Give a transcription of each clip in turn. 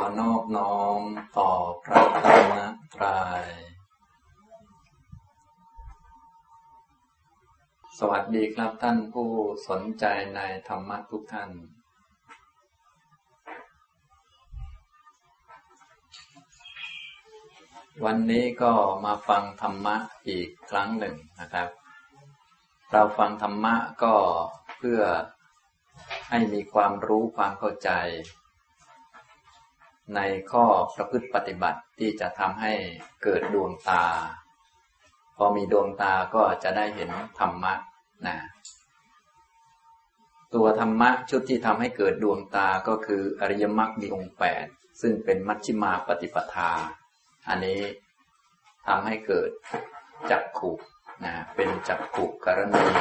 นอบน้อมต่อพระรัตนตรัยสวัสดีครับท่านผู้สนใจในธรรมะทุกท่านวันนี้ก็มาฟังธรรมะอีกครั้งหนึ่งนะครับเราฟังธรรมะก็เพื่อให้มีความรู้ความเข้าใจในข้อประพฤติปฏิบัติที่จะทำให้เกิดดวงตาพอมีดวงตาก็จะได้เห็นธรรมะนะตัวธรรมะชุดที่ทำให้เกิดดวงตาก็คืออริยมรรคมีองค์8ซึ่งเป็นมัชฌิมาปฏิปทาอันนี้ทำให้เกิดจักขุนะเป็นจักขุกรณี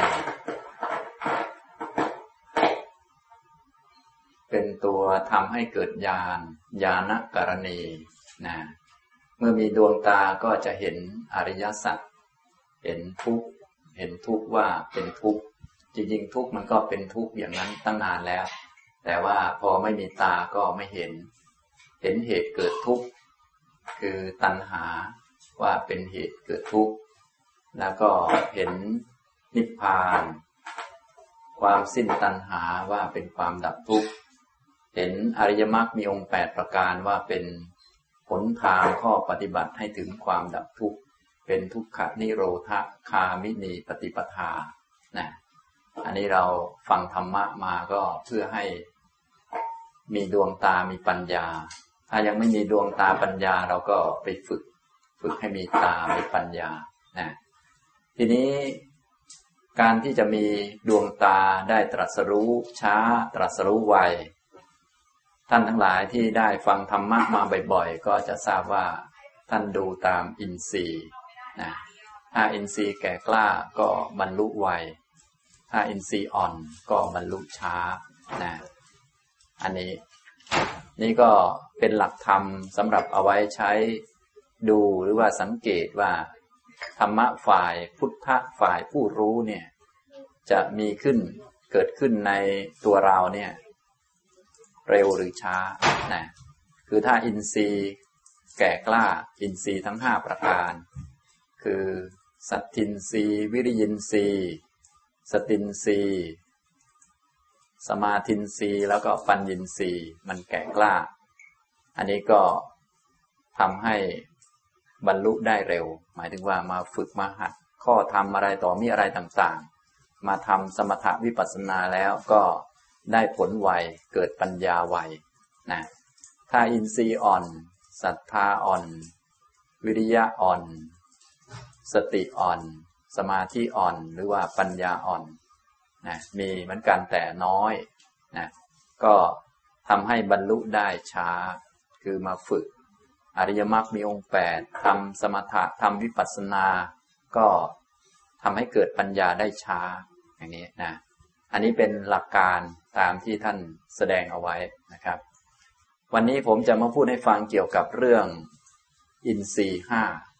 เป็นตัวทำให้เกิดญาณญาณกรณีนะเมื่อมีดวงตาก็จะเห็นอริยสัจเห็นทุกข์เห็นทุกข์ว่าเป็นทุกข์จริงๆทุกข์มันก็เป็นทุกข์อย่างนั้นตั้งนานแล้วแต่ว่าพอไม่มีตาก็ไม่เห็นเหตุเกิดทุกข์คือตัณหาว่าเป็นเหตุเกิดทุกข์แล้วก็เห็นนิพพานความสิ้นตัณหาว่าเป็นความดับทุกข์เห็นอริยมรรคมีองค์8ประการว่าเป็นหนทางข้อปฏิบัติให้ถึงความดับทุกข์เป็นทุกขนิโรธคามินีปฏิปทานะอันนี้เราฟังธรรมะมาก็เพื่อให้มีดวงตามีปัญญาถ้ายังไม่มีดวงตาปัญญาเราก็ไปฝึกให้มีตามีปัญญานะทีนี้การที่จะมีดวงตาได้ตรัสรู้ช้าตรัสรู้ไวท่านทั้งหลายที่ได้ฟังธรรมะมาบ่อยๆก็จะทราบว่าท่านดูตามอินทรีย์นะถ้าอินทรีย์แก่กล้าก็บรรลุไวถ้าอินทรีย์อ่อนก็บรรลุช้านะอันนี้นี่ก็เป็นหลักธรรมสำหรับเอาไว้ใช้ดูหรือว่าสังเกตว่าธรรมะฝ่ายพุทธะฝ่ายผู้รู้เนี่ยจะมีขึ้นเกิดขึ้นในตัวเราเนี่ยเร็วหรือช้านะคือถ้าอินทรีย์แก่กล้าอินทรีย์ทั้ง5ประการคือสัตทินทรีย์วิริยินทรีย์สตินทรีย์สมาธินทรีย์แล้วก็ปัญญินทรีย์มันแก่กล้าอันนี้ก็ทำให้บรรลุได้เร็วหมายถึงว่ามาฝึกมาหัดข้อธรรมอะไรต่อมีอะไรต่างๆมาทำสมถะวิปัสสนาแล้วก็ได้ผลไวเกิดปัญญาไวนะถ้าอินทรีย์อ่อนศรัทธาอ่อนวิริยะอ่อนสติอ่อนสมาธิอ่อนหรือว่าปัญญาอ่อนนะมีเหมือนกันแต่น้อยนะก็ทำให้บรรลุได้ช้าคือมาฝึกอริยมรรคมีองค์8ทำสมถะทำวิปัสสนาก็ทำให้เกิดปัญญาได้ช้าอย่างนี้นะอันนี้เป็นหลักการตามที่ท่านแสดงเอาไว้นะครับวันนี้ผมจะมาพูดให้ฟังเกี่ยวกับเรื่องอินทรีย์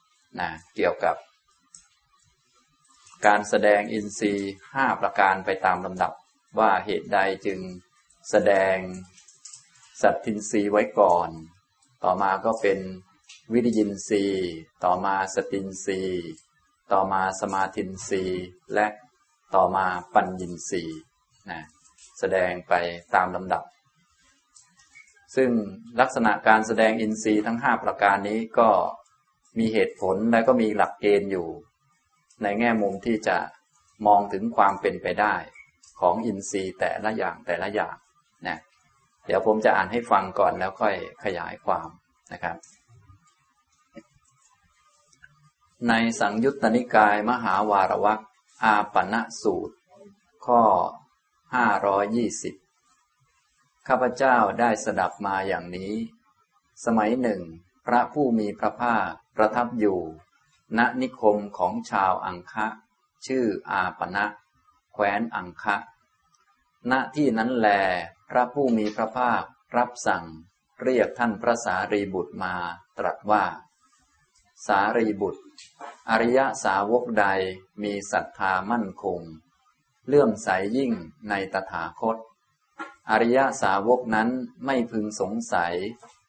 5นะเกี่ยวกับการแสดงอินทรีย์5ประการไปตามลำดับว่าเหตุใดจึงแสดงสัตทินทรีย์ไว้ก่อนต่อมาก็เป็นวิริยินทรีย์ต่อมาสตินทรีย์ต่อมาสมาธินทรีย์และต่อมาปัญญินทรีย์นะแสดงไปตามลำดับซึ่งลักษณะการแสดงอินทรีย์ทั้ง5ประการนี้ก็มีเหตุผลและก็มีหลักเกณฑ์อยู่ในแง่มุมที่จะมองถึงความเป็นไปได้ของอินทรีย์แต่ละอย่างนะเดี๋ยวผมจะอ่านให้ฟังก่อนแล้วค่อยขยายความนะครับในสังยุตตนิกายมหาวารวรรคอาปณสูตรข้อ520ข้าพเจ้าได้สดับมาอย่างนี้สมัยหนึ่งพระผู้มีพระภาคประทับอยู่ณนิคมของชาวอังคะชื่ออาปณะแคว้นอังคะณที่นั้นแลพระผู้มีพระภาครับสั่งเรียกท่านพระสารีบุตรมาตรัสว่าสารีบุตรอริยสาวกใดมีศรัทธามั่นคงเลื่อมใสยิ่งในตถาคตอริยสาวกนั้นไม่พึงสงสัย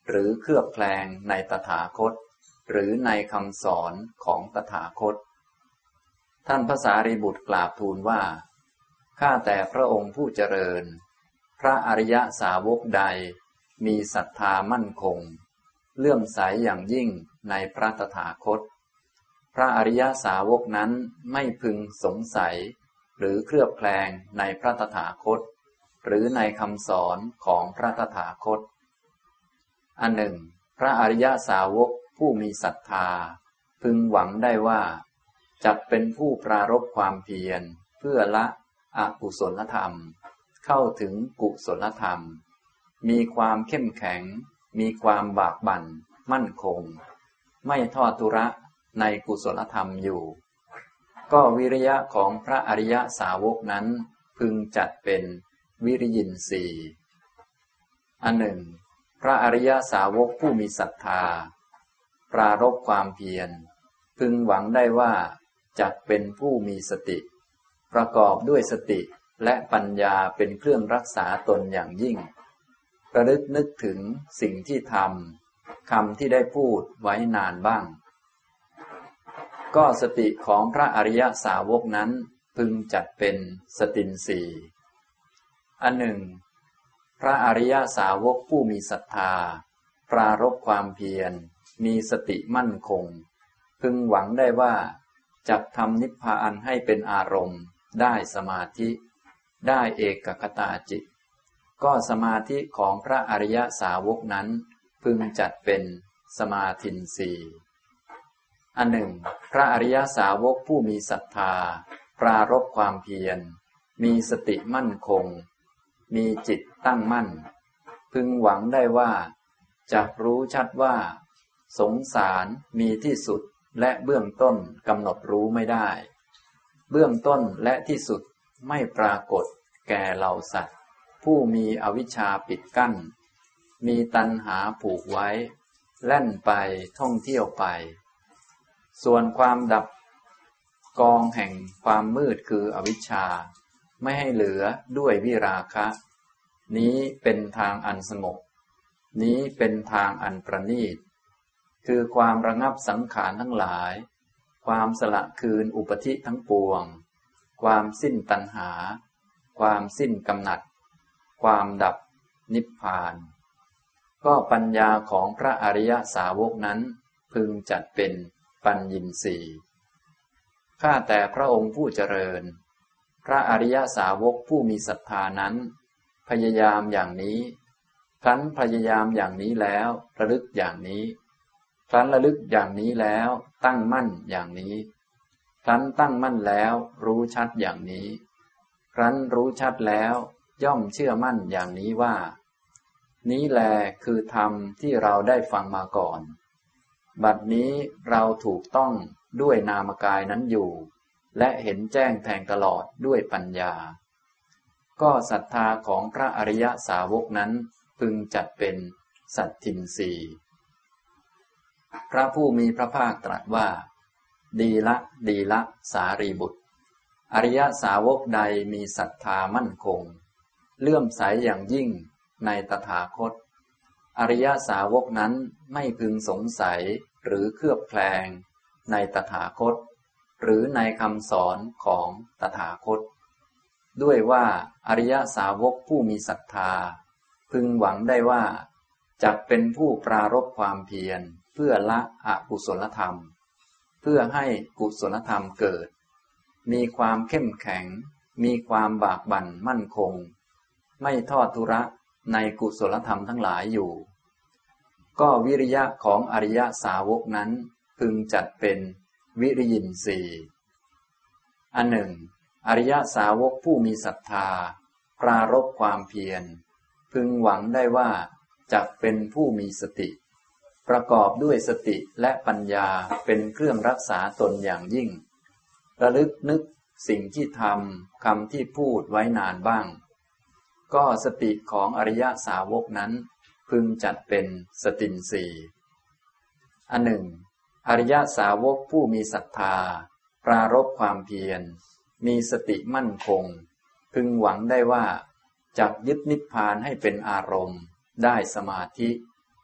หรือเคลือบแคลงในตถาคตหรือในคำสอนของตถาคตท่านพระสารีบุตรกราบทูลว่าข้าแต่พระองค์ผู้เจริญพระอริยสาวกใดมีศรัทธามั่นคงเลื่อมใสอย่างยิ่งในพระตถาคตพระอริยสาวกนั้นไม่พึงสงสัยหรือเคลือบแคลงในพระตถาคตหรือในคำสอนของพระตถาคตอันหนึ่งพระอริยสาวกผู้มีศรัทธาพึงหวังได้ว่าจักเป็นผู้ปรารภความเพียรเพื่อละอกุศลธรรมเข้าถึงกุศลธรรมมีความเข้มแข็งมีความบากบั่นมั่นคงไม่ทอดทุระในกุศลธรรมอยู่ก็วิริยะของพระอริยสาวกนั้นพึงจัดเป็นวิริยินทรีย์อันหนึ่งพระอริยสาวกผู้มีศรัทธาปรารภความเพียรพึงหวังได้ว่าจักเป็นผู้มีสติประกอบด้วยสติและปัญญาเป็นเครื่องรักษาตนอย่างยิ่งระลึกนึกถึงสิ่งที่ทำคำที่ได้พูดไว้นานบ้างก็สติของพระอริยสาวกนั้นพึงจัดเป็นสตินทรีย์อันหนึ่งพระอริยสาวกผู้มีศรัทธาปรารภความเพียรมีสติมั่นคงพึงหวังได้ว่าจักทำนิพพานให้เป็นอารมณ์ได้สมาธิได้เอกคตาจิตก็สมาธิของพระอริยสาวกนั้นพึงจัดเป็นสมาธินทรีย์อันหนึ่งพระอริยสาวกผู้มีศรัทธาปรารภความเพียรมีสติมั่นคงมีจิตตั้งมั่นพึงหวังได้ว่าจักรู้ชัดว่าสงสารมีที่สุดและเบื้องต้นกำหนดรู้ไม่ได้เบื้องต้นและที่สุดไม่ปรากฏแก่เหล่าสัตว์ผู้มีอวิชชาปิดกั้นมีตัณหาผูกไว้แล่นไปท่องเที่ยวไปส่วนความดับกองแห่งความมืดคืออวิชชาไม่ให้เหลือด้วยวิราคะนี้เป็นทางอันสงบนี้เป็นทางอันประณีตคือความระงับสังขารทั้งหลายความสละคืนอุปธิทั้งปวงความสิ้นตัณหาความสิ้นกำหนัดความดับนิพพานก็ปัญญาของพระอริยสาวกนั้นพึงจัดเป็นปัญญินทรีย์ข้าแต่พระองค์ผู้เจริญพระอริยสาวกผู้มีศรัทธานั้นพยายามอย่างนี้ครั้นพยายามอย่างนี้แล้วระลึกอย่างนี้ครั้นระลึกอย่างนี้แล้วตั้งมั่นอย่างนี้ครั้นตั้งมั่นแล้วรู้ชัดอย่างนี้ครั้นรู้ชัดแล้วย่อมเชื่อมั่นอย่างนี้ว่านี้แลคือธรรมที่เราได้ฟังมาก่อนบัดนี้เราถูกต้องด้วยนามกายนั้นอยู่และเห็นแจ้งแทงตลอดด้วยปัญญาก็ศรัทธาของพระอริยสาวกนั้นพึงจัดเป็นสัตทินทรีย์พระผู้มีพระภาคตรัสว่าดีละดีละสารีบุตรอริยสาวกใดมีศรัทธามั่นคงเลื่อมใสอย่างยิ่งในตถาคตอริยสาวกนั้นไม่พึงสงสัยหรือเคลือบแคลงในตถาคตหรือในคำสอนของตถาคตด้วยว่าอริยสาวกผู้มีศรัทธาพึงหวังได้ว่าจักเป็นผู้ปรารภความเพียรเพื่อละอกุศลธรรมเพื่อให้กุศลธรรมเกิดมีความเข้มแข็งมีความบากบั่นมั่นคงไม่ทอดทุระในกุศลธรรมทั้งหลายอยู่ก็วิริยะของอริยสาวกนั้นพึงจัดเป็นวิริยินทรีย์อันหนึ่งอริยสาวกผู้มีศรัทธาปรารภความเพียรพึงหวังได้ว่าจักเป็นผู้มีสติประกอบด้วยสติและปัญญาเป็นเครื่องรักษาตนอย่างยิ่งระลึกนึกสิ่งที่ทำคำที่พูดไว้นานบ้างก็สติของอริยสาวกนั้นพึงจัดเป็นสตินทรีย์อันหนึ่งอริยสาวกผู้มีศรัทธาปรารภความเพียรมีสติมั่นคงพึงหวังได้ว่าจักยึดนิพพานให้เป็นอารมณ์ได้สมาธิ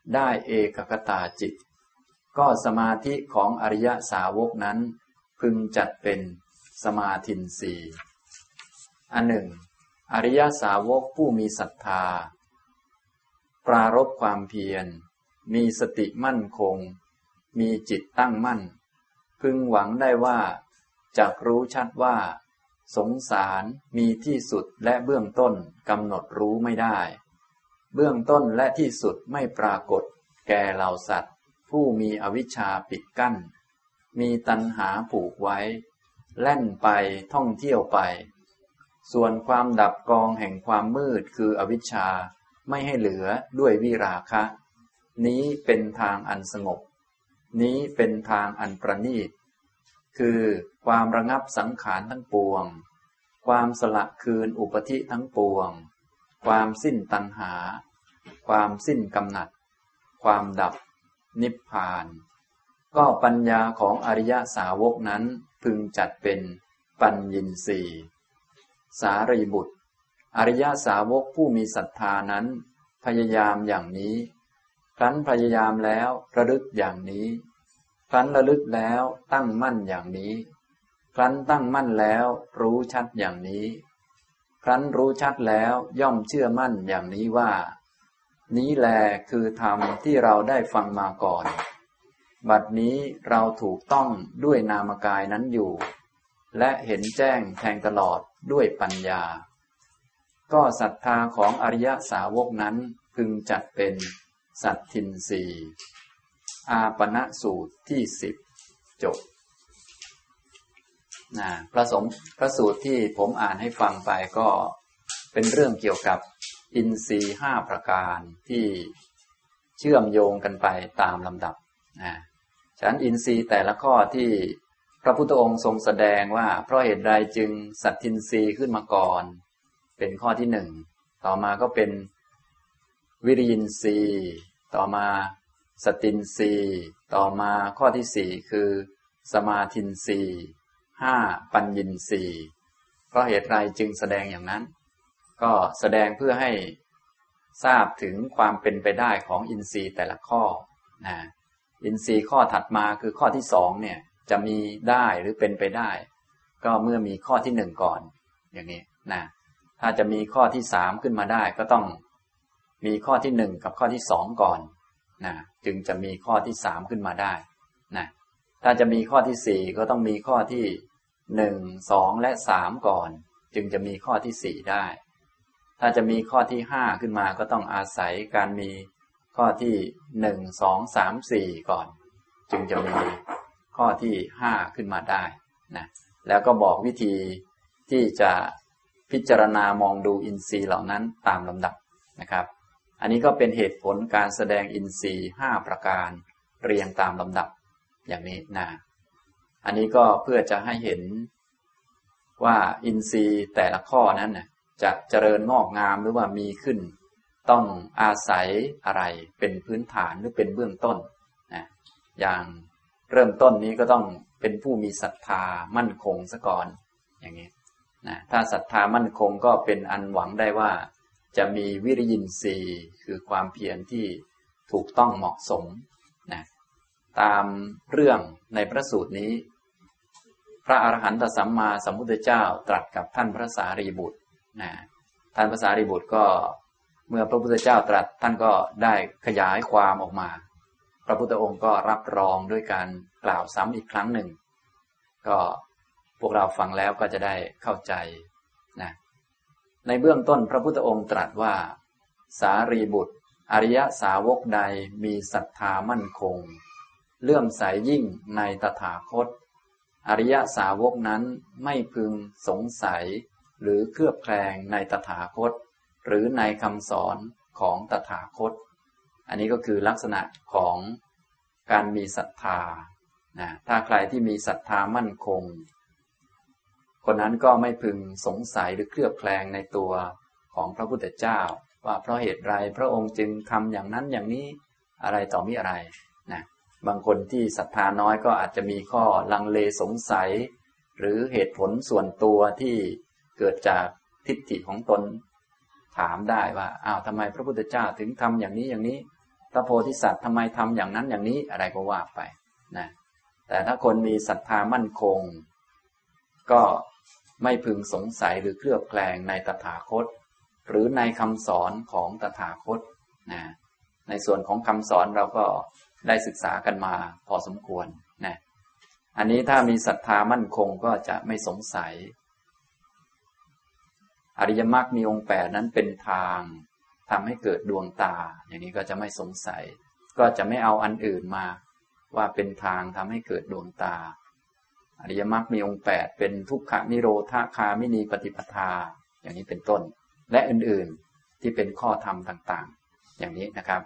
ได้เอกคตาจิตก็สมาธิของอริยสาวกนั้นพึงจัดเป็นสมาธินทรีย์อันหนึ่งอริยสาวกผู้มีศรัทธาปรารภความเพียรมีสติมั่นคงมีจิตตั้งมั่นพึงหวังได้ว่าจักรู้ชัดว่าสงสารมีที่สุดและเบื้องต้นกำหนดรู้ไม่ได้เบื้องต้นและที่สุดไม่ปรากฏแก่เหล่าสัตว์ผู้มีอวิชชาปิดกั้นมีตัณหาผูกไว้แล่นไปท่องเที่ยวไปส่วนความดับกองแห่งความมืดคืออวิชชาไม่ให้เหลือด้วยวิราคะ นี้เป็นทางอันสงบนี้เป็นทางอันประณีตคือความระงับสังขารทั้งปวงความสละคืนอุปธิทั้งปวงความสิ้นตัณหาความสิ้นกำหนัดความดับนิพพานก็ปัญญาของอริยสาวกนั้นพึงจัดเป็นปัญญินทรีย์สารีบุตรอริยสาวกผู้มีศรัทธานั้นพยายามอย่างนี้ครั้นพยายามแล้วระลึกอย่างนี้ครั้นระลึกแล้วตั้งมั่นอย่างนี้ครั้นตั้งมั่นแล้วรู้ชัดอย่างนี้ครั้นรู้ชัดแล้วย่อมเชื่อมั่นอย่างนี้ว่านี้แลคือธรรมที่เราได้ฟังมาก่อนบัดนี้เราถูกต้องด้วยนามกายนั้นอยู่และเห็นแจ้งแทงตลอดด้วยปัญญาก็ศรัทธาของอริยสาวกนั้นพึงจัดเป็นสัตทินรีอาปณสูตรที่10จบพระสูตรที่ผมอ่านให้ฟังไปก็เป็นเรื่องเกี่ยวกับอินทรีย์5ประการที่เชื่อมโยงกันไปตามลำดับฉะนั้นอินทรีย์แต่ละข้อที่พระพุทธองค์ทรงแสดงว่าเพราะเหตุใดจึงสัตทินรีขึ้นมาก่อนเป็นข้อที่1ต่อมาก็เป็นวิริยินทรีย์ต่อมาสตินทรีย์ต่อมาข้อที่4คือสมาธินทรีย์5ปัญญินทรีย์เพราะเหตุไรจึงแสดงอย่างนั้นก็แสดงเพื่อให้ทราบถึงความเป็นไปได้ของอินทรีย์แต่ละข้ออินทรีย์ข้อถัดมาคือข้อที่2เนี่ยจะมีได้หรือเป็นไปได้ก็เมื่อมีข้อที่1ก่อนอย่างนี้ถ้าจะมีข้อที่3ขึ้นมาได้ก็ต้องมีข้อที่1กับข้อที่2ก่อนจึงจะมีข้อที่3ขึ้นมาได้ถ้าจะมีข้อที่4ก็ต้องมีข้อที่1 2และ3ก่อนจึงจะมีข้อที่4ได้ถ้าจะมีข้อที่5ขึ้นมาก็ต้องอาศัยการมีข้อที่1 2 3 4ก่อนจึงจะมีข้อที่5ขึ้นมาได้แล้วก็บอกวิธีที่จะพิจารณามองดูอินทรีย์เหล่านั้นตามลำดับนะครับอันนี้ก็เป็นเหตุผลการแสดงอินทรีย์5ประการเรียงตามลำดับอย่างนี้อันนี้ก็เพื่อจะให้เห็นว่าอินทรีย์แต่ละข้อนั้นจะเจริญงอกงามหรือว่ามีขึ้นต้องอาศัยอะไรเป็นพื้นฐานหรือเป็นเบื้องต้นอย่างเริ่มต้นนี้ก็ต้องเป็นผู้มีศรัทธามั่นคงซะก่อนอย่างนี้ถ้าศรัทธามั่นคงก็เป็นอันหวังได้ว่าจะมีวิริยินทรีย์คือความเพียรที่ถูกต้องเหมาะสมตามเรื่องในพระสูตรนี้พระอรหันตสัมมาสัมพุทธเจ้าตรัสกับท่านพระสารีบุตรท่านพระสารีบุตรก็เมื่อพระพุทธเจ้าตรัสท่านก็ได้ขยายความออกมาพระพุทธองค์ก็รับรองด้วยการกล่าวซ้ำอีกครั้งหนึ่งก็พวกเราฟังแล้วก็จะได้เข้าใจในเบื้องต้นพระพุทธองค์ตรัสว่าสารีบุตรอริยสาวกใดมีศรัทธามั่นคงเลื่อมใสยิ่งในตถาคตอริยสาวกนั้นไม่พึงสงสัยหรือเคลือบแคลงในตถาคตหรือในคำสอนของตถาคตอันนี้ก็คือลักษณะของการมีศรัทธาถ้าใครที่มีศรัทธามั่นคงคนนั้นก็ไม่พึงสงสัยหรือเคลือบแคลงในตัวของพระพุทธเจ้าว่าเพราะเหตุไรพระองค์จึงทำอย่างนั้นอย่างนี้อะไรต่อมิอะไรบางคนที่ศรัทธาน้อยก็อาจจะมีข้อลังเลสงสัยหรือเหตุผลส่วนตัวที่เกิดจากทิฏฐิของตนถามได้ว่าทำไมพระพุทธเจ้าถึงทำอย่างนี้อย่างนี้พระโพธิสัตว์ทำไมทำอย่างนั้นอย่างนี้อะไรก็ว่าไปนะแต่ถ้าคนมีศรัทธามั่นคงก็ไม่พึงสงสัยหรือเคลือบแคลงในตถาคตหรือในคำสอนของตถาคตนะในส่วนของคำสอนเราก็ได้ศึกษากันมาพอสมควรนะอันนี้ถ้ามีศรัทธามั่นคงก็จะไม่สงสัยอริยมรรคมีองค์8นั้นเป็นทางทำให้เกิดดวงตาอย่างนี้ก็จะไม่สงสัยก็จะไม่เอาอันอื่นมาว่าเป็นทางทำให้เกิดดวงตาอริยมรรคมีองค์8เป็นทุกขนิโรธคามินีปฏิปทาอย่างนี้เป็นต้นและอื่นๆที่เป็นข้อธรรมต่างๆอย่างนี้นะครับ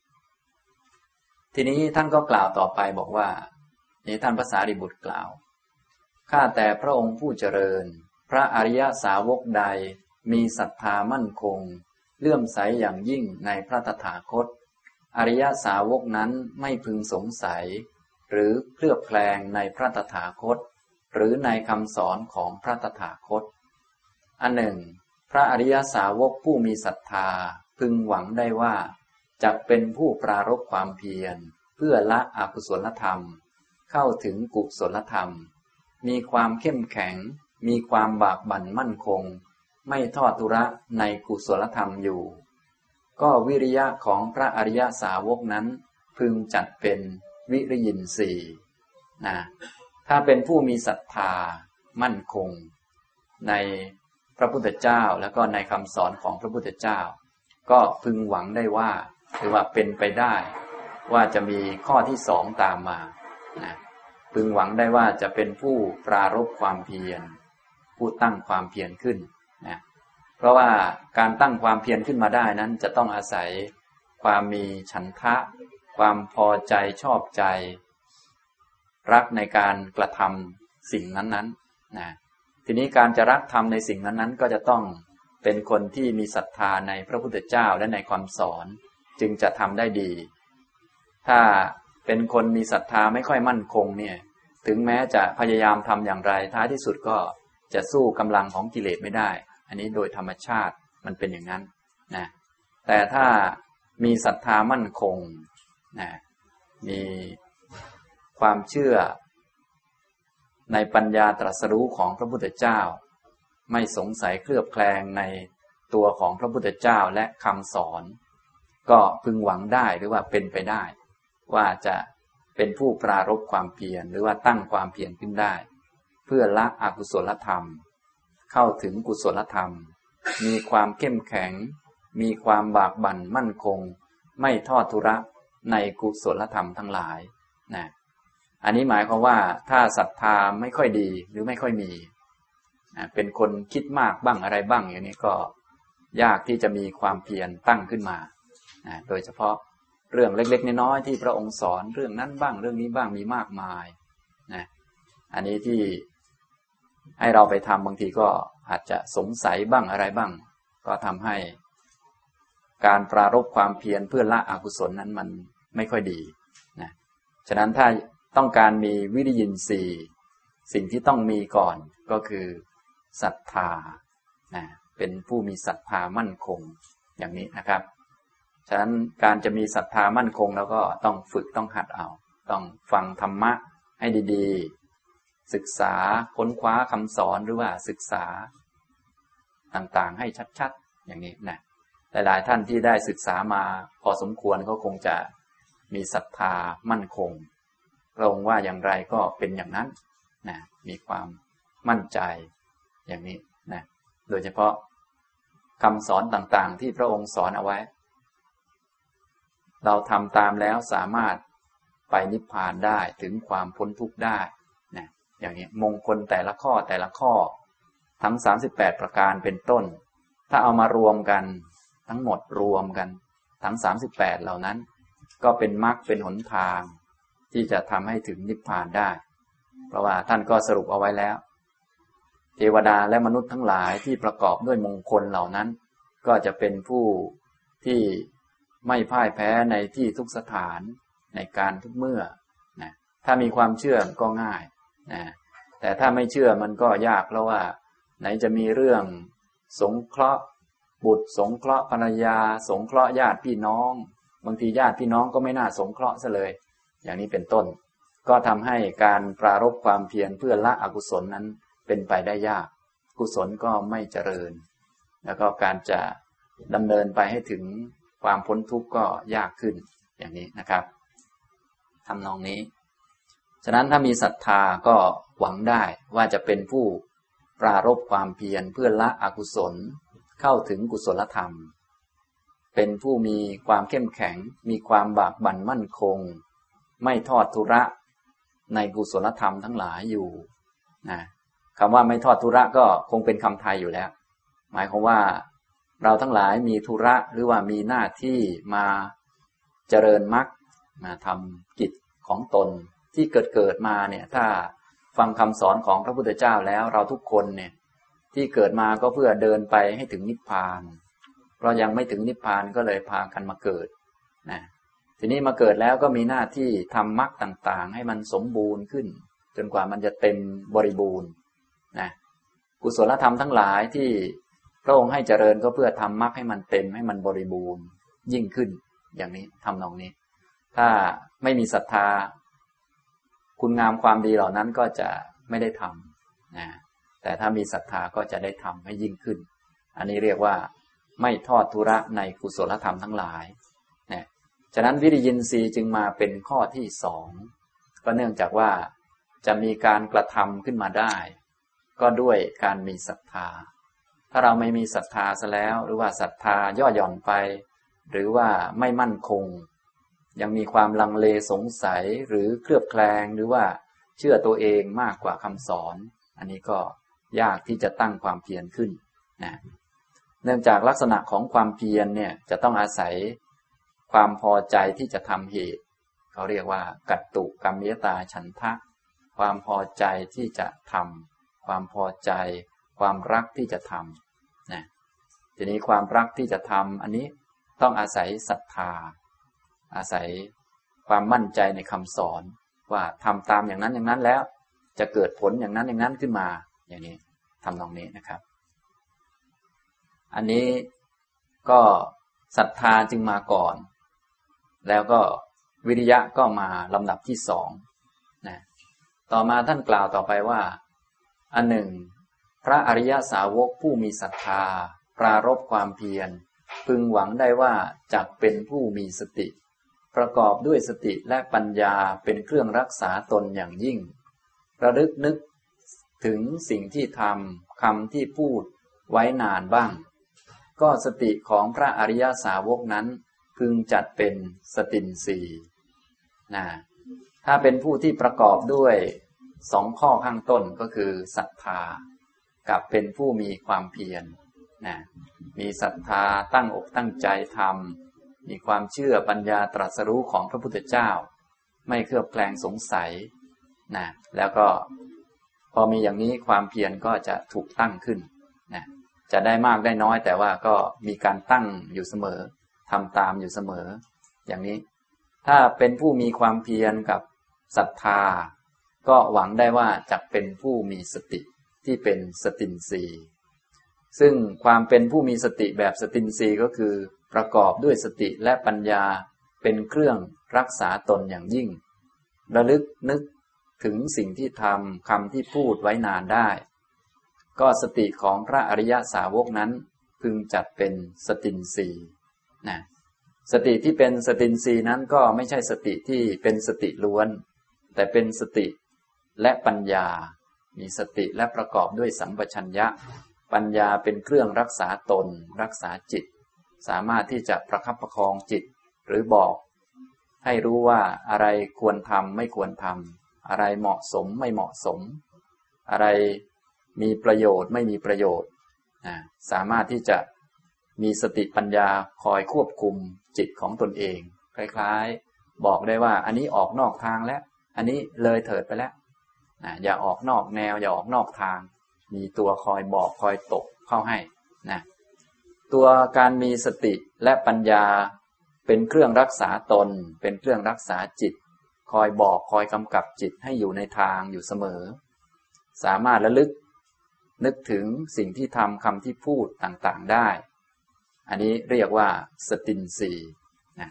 ทีนี้ท่านก็กล่าวต่อไปบอกว่านี้ท่านพระสารีบุตรกล่าวข้าแต่พระองค์ผู้เจริญพระอริยสาวกใดมีศรัทธามั่นคงเลื่อมใสอย่างยิ่งในพระตถาคตอริยสาวกนั้นไม่พึงสงสัยหรือเคลือบแคลงในพระตถาคตหรือในคำสอนของพระตถาคตอันหนึ่งพระอริยสาวกผู้มีศรัทธาพึงหวังได้ว่าจักเป็นผู้ปรารภความเพียรเพื่อละอกุศลธรรมเข้าถึงกุศลธรรมมีความเข้มแข็งมีความบากบั่นมั่นคงไม่ทอดทุระในกุศลธรรมอยู่ก็วิริยะของพระอริยสาวกนั้นพึงจัดเป็นวิริยินทรีย์นะถ้าเป็นผู้มีศรัทธามั่นคงในพระพุทธเจ้าแล้วก็ในคำสอนของพระพุทธเจ้าก็พึงหวังได้ว่าหรือว่าเป็นไปได้ว่าจะมีข้อที่สองตามมานะพึงหวังได้ว่าจะเป็นผู้ปรารภความเพียรผู้ตั้งความเพียรขึ้นนะเพราะว่าการตั้งความเพียรขึ้นมาได้นั้นจะต้องอาศัยความมีฉันทะความพอใจชอบใจรักในการกระทำสิ่งนั้นๆนะทีนี้การจะรักทำในสิ่งนั้นๆก็จะต้องเป็นคนที่มีศรัทธาในพระพุทธเจ้าและในความสอนจึงจะทำได้ดีถ้าเป็นคนมีศรัทธาไม่ค่อยมั่นคงเนี่ยถึงแม้จะพยายามทำอย่างไรท้ายที่สุดก็จะสู้กำลังของกิเลสไม่ได้อันนี้โดยธรรมชาติมันเป็นอย่างนั้นนะแต่ถ้ามีศรัทธามั่นคงนะมีความเชื่อในปัญญาตรัสรู้ของพระพุทธเจ้าไม่สงสัยเคลือบแคลงในตัวของพระพุทธเจ้าและคำสอนก็พึงหวังได้หรือว่าเป็นไปได้ว่าจะเป็นผู้ปรารภความเพียรหรือว่าตั้งความเพียรขึ้นได้เพื่อละอกุศลธรรมเข้าถึงกุศลธรรมมีความเข้มแข็งมีความบากบั่นมั่นคงไม่ทอดทุระในกุศลธรรมทั้งหลายนะอันนี้หมายความว่าถ้าศรัทธาไม่ค่อยดีหรือไม่ค่อยมีเป็นคนคิดมากบ้างอะไรบ้างอย่างนี้ก็ยากที่จะมีความเพียรตั้งขึ้นมาโดยเฉพาะเรื่องเล็กๆน้อยๆที่พระองค์สอนเรื่องนั้นบ้างเรื่องนี้บ้างมีมากมายนะอันนี้ที่ให้เราไปทำบางทีก็อาจจะสงสัยบ้างอะไรบ้างก็ทำให้การปรารภความเพียรเพื่อละอกุศลนั้นมันไม่ค่อยดีนะฉะนั้นถ้าต้องการมีวิริยินทรีย์สิ่งที่ต้องมีก่อนก็คือศรัทธานะเป็นผู้มีศรัทธามั่นคงอย่างนี้นะครับฉะนั้นการจะมีศรัทธามั่นคงแล้วก็ต้องฝึกต้องหัดเอาต้องฟังธรรมะให้ดีๆศึกษาค้นคว้าคำสอนหรือว่าศึกษาต่างๆให้ชัดๆอย่างนี้นะหลายๆท่านที่ได้ศึกษามาพอสมควรก็คงจะมีศรัทธามั่นคงพระองค์ว่าอย่างไรก็เป็นอย่างนั้นนะมีความมั่นใจอย่างนี้นะโดยเฉพาะคำสอนต่างๆที่พระองค์สอนเอาไว้เราทำตามแล้วสามารถไปนิพพานได้ถึงความพ้นทุกข์ได้นะอย่างนี้มงคลแต่ละข้อทั้ง38ประการเป็นต้นถ้าเอามารวมกันทั้งหมดรวมกันทั้ง38เหล่านั้นก็เป็นมรรคเป็นหนทางที่จะทำให้ถึงนิพพานได้เพราะว่าท่านก็สรุปเอาไว้แล้วเทวดาและมนุษย์ทั้งหลายที่ประกอบด้วยมงคลเหล่านั้นก็จะเป็นผู้ที่ไม่พ่ายแพ้ในที่ทุกสถานในการทุกเมื่อนะถ้ามีความเชื่อก็ง่ายนะแต่ถ้าไม่เชื่อมันก็ยากเพราะว่าไหนจะมีเรื่องสงเคราะห์บุตรสงเคราะห์ภรรยาสงเคราะห์ญาติพี่น้องบางทีญาติพี่น้องก็ไม่น่าสงเคราะห์ซะเลยอย่างนี้เป็นต้นก็ทำให้การปรารภความเพียรเพื่อละอกุศลนั้นเป็นไปได้ยากกุศลก็ไม่เจริญแล้วก็การจะดำเนินไปให้ถึงความพ้นทุกข์ก็ยากขึ้นอย่างนี้นะครับทำนองนี้ฉะนั้นถ้ามีศรัทธาก็หวังได้ว่าจะเป็นผู้ปรารภความเพียรเพื่อละอกุศลเข้าถึงกุศลธรรมเป็นผู้มีความเข้มแข็งมีความบากบั่นมั่นคงไม่ทอดทุระในกุศลธรรมทั้งหลายอยู่นะคำว่าไม่ทอดทุระก็คงเป็นคำไทยอยู่แล้วหมายความว่าเราทั้งหลายมีธุระหรือว่ามีหน้าที่มาเจริญมรรคมาทำกิจของตนที่เกิดมาเนี่ยถ้าฟังคำสอนของพระพุทธเจ้าแล้วเราทุกคนเนี่ยที่เกิดมาก็เพื่อเดินไปให้ถึงนิพพานเพราะยังไม่ถึงนิพพานก็เลยพากันมาเกิดนะทีนี้มาเกิดแล้วก็มีหน้าที่ทำมรรคต่างๆให้มันสมบูรณ์ขึ้นจนกว่ามันจะเต็มบริบูรณ์นะกุศลธรรมทั้งหลายที่พระองค์ให้เจริญก็เพื่อทำมรรคให้มันเต็มให้มันบริบูรณ์ยิ่งขึ้นอย่างนี้ทำนองนี้ถ้าไม่มีศรัทธาคุณงามความดีเหล่านั้นก็จะไม่ได้ทำนะแต่ถ้ามีศรัทธาก็จะได้ทำให้ยิ่งขึ้นอันนี้เรียกว่าไม่ทอดทุระในกุศลธรรมทั้งหลายนะฉะนั้นวิริยินทรีย์จึงมาเป็นข้อที่สองก็เนื่องจากว่าจะมีการกระทำขึ้นมาได้ก็ด้วยการมีศรัทธาถ้าเราไม่มีศรัทธาซะแล้วหรือว่าศรัทธาย่อหย่อนไปหรือว่าไม่มั่นคงยังมีความลังเลสงสัยหรือเคลือบแคลงหรือว่าเชื่อตัวเองมากกว่าคำสอนอันนี้ก็ยากที่จะตั้งความเพียรขึ้นนะเนื่องจากลักษณะของความเพียรเนี่ยจะต้องอาศัยความพอใจที่จะทำเหตุเขาเรียกว่ากัตตุกัมมิยตาฉันทะความพอใจที่จะทำความพอใจความรักที่จะทำนะทีนี้ความรักที่จะทำอันนี้ต้องอาศัยศรัทธาอาศัยความมั่นใจในคำสอนว่าทำตามอย่างนั้นอย่างนั้นแล้วจะเกิดผลอย่างนั้นอย่างนั้นขึ้นมาอย่างนี้ทำนองนี้นะครับอันนี้ก็ศรัทธาจึงมาก่อนแล้วก็วิริยะก็มาลำดับที่สองนะต่อมาท่านกล่าวต่อไปว่าอันหนึ่งพระอริยสาวกผู้มีศรัทธาปรารภความเพียรพึงหวังได้ว่าจักเป็นผู้มีสติประกอบด้วยสติและปัญญาเป็นเครื่องรักษาตนอย่างยิ่งระลึกนึกถึงสิ่งที่ทำคำที่พูดไว้นานบ้างก็สติของพระอริยสาวกนั้นพึงจัดเป็นสตินทรีย์นะถ้าเป็นผู้ที่ประกอบด้วยสองข้อข้างต้นก็คือศรัทธากับเป็นผู้มีความเพียรนะมีศรัทธาตั้งอกตั้งใจทำมีความเชื่อปัญญาตรัสรู้ของพระพุทธเจ้าไม่เคลือบแคลงสงสัยนะแล้วก็พอมีอย่างนี้ความเพียรก็จะถูกตั้งขึ้นนะจะได้มากได้น้อยแต่ว่าก็มีการตั้งอยู่เสมอทำตามอยู่เสมออย่างนี้ถ้าเป็นผู้มีความเพียรกับศรัทธาก็หวังได้ว่าจะเป็นผู้มีสติที่เป็นสตินทรีย์ซึ่งความเป็นผู้มีสติแบบสตินทรีย์ก็คือประกอบด้วยสติและปัญญาเป็นเครื่องรักษาตนอย่างยิ่งระลึกนึกถึงสิ่งที่ทำคำที่พูดไว้นานได้ก็สติของพระอริยสาวกนั้นพึงจัดเป็นสตินทรีย์นะสติที่เป็นสตินทรีย์นั้นก็ไม่ใช่สติที่เป็นสติล้วนแต่เป็นสติและปัญญามีสติและประกอบด้วยสัมปชัญญะปัญญาเป็นเครื่องรักษาตนรักษาจิตสามารถที่จะประคับประคองจิตหรือบอกให้รู้ว่าอะไรควรทำไม่ควรทำอะไรเหมาะสมไม่เหมาะสมอะไรมีประโยชน์ไม่มีประโยชน์สามารถที่จะมีสติปัญญาคอยควบคุมจิตของตนเองคล้ายๆบอกได้ว่าอันนี้ออกนอกทางแล้วอันนี้เลยเถิดไปแล้วอย่าออกนอกแนวอย่าออกนอกทางมีตัวคอยบอกคอยตบเข้าให้นะตัวการมีสติและปัญญาเป็นเครื่องรักษาตนเป็นเครื่องรักษาจิตคอยบอกคอยกำกับจิตให้อยู่ในทางอยู่เสมอสามารถระลึกนึกถึงสิ่งที่ทำคำที่พูดต่างๆได้อันนี้เรียกว่าสตินทรีย์นะ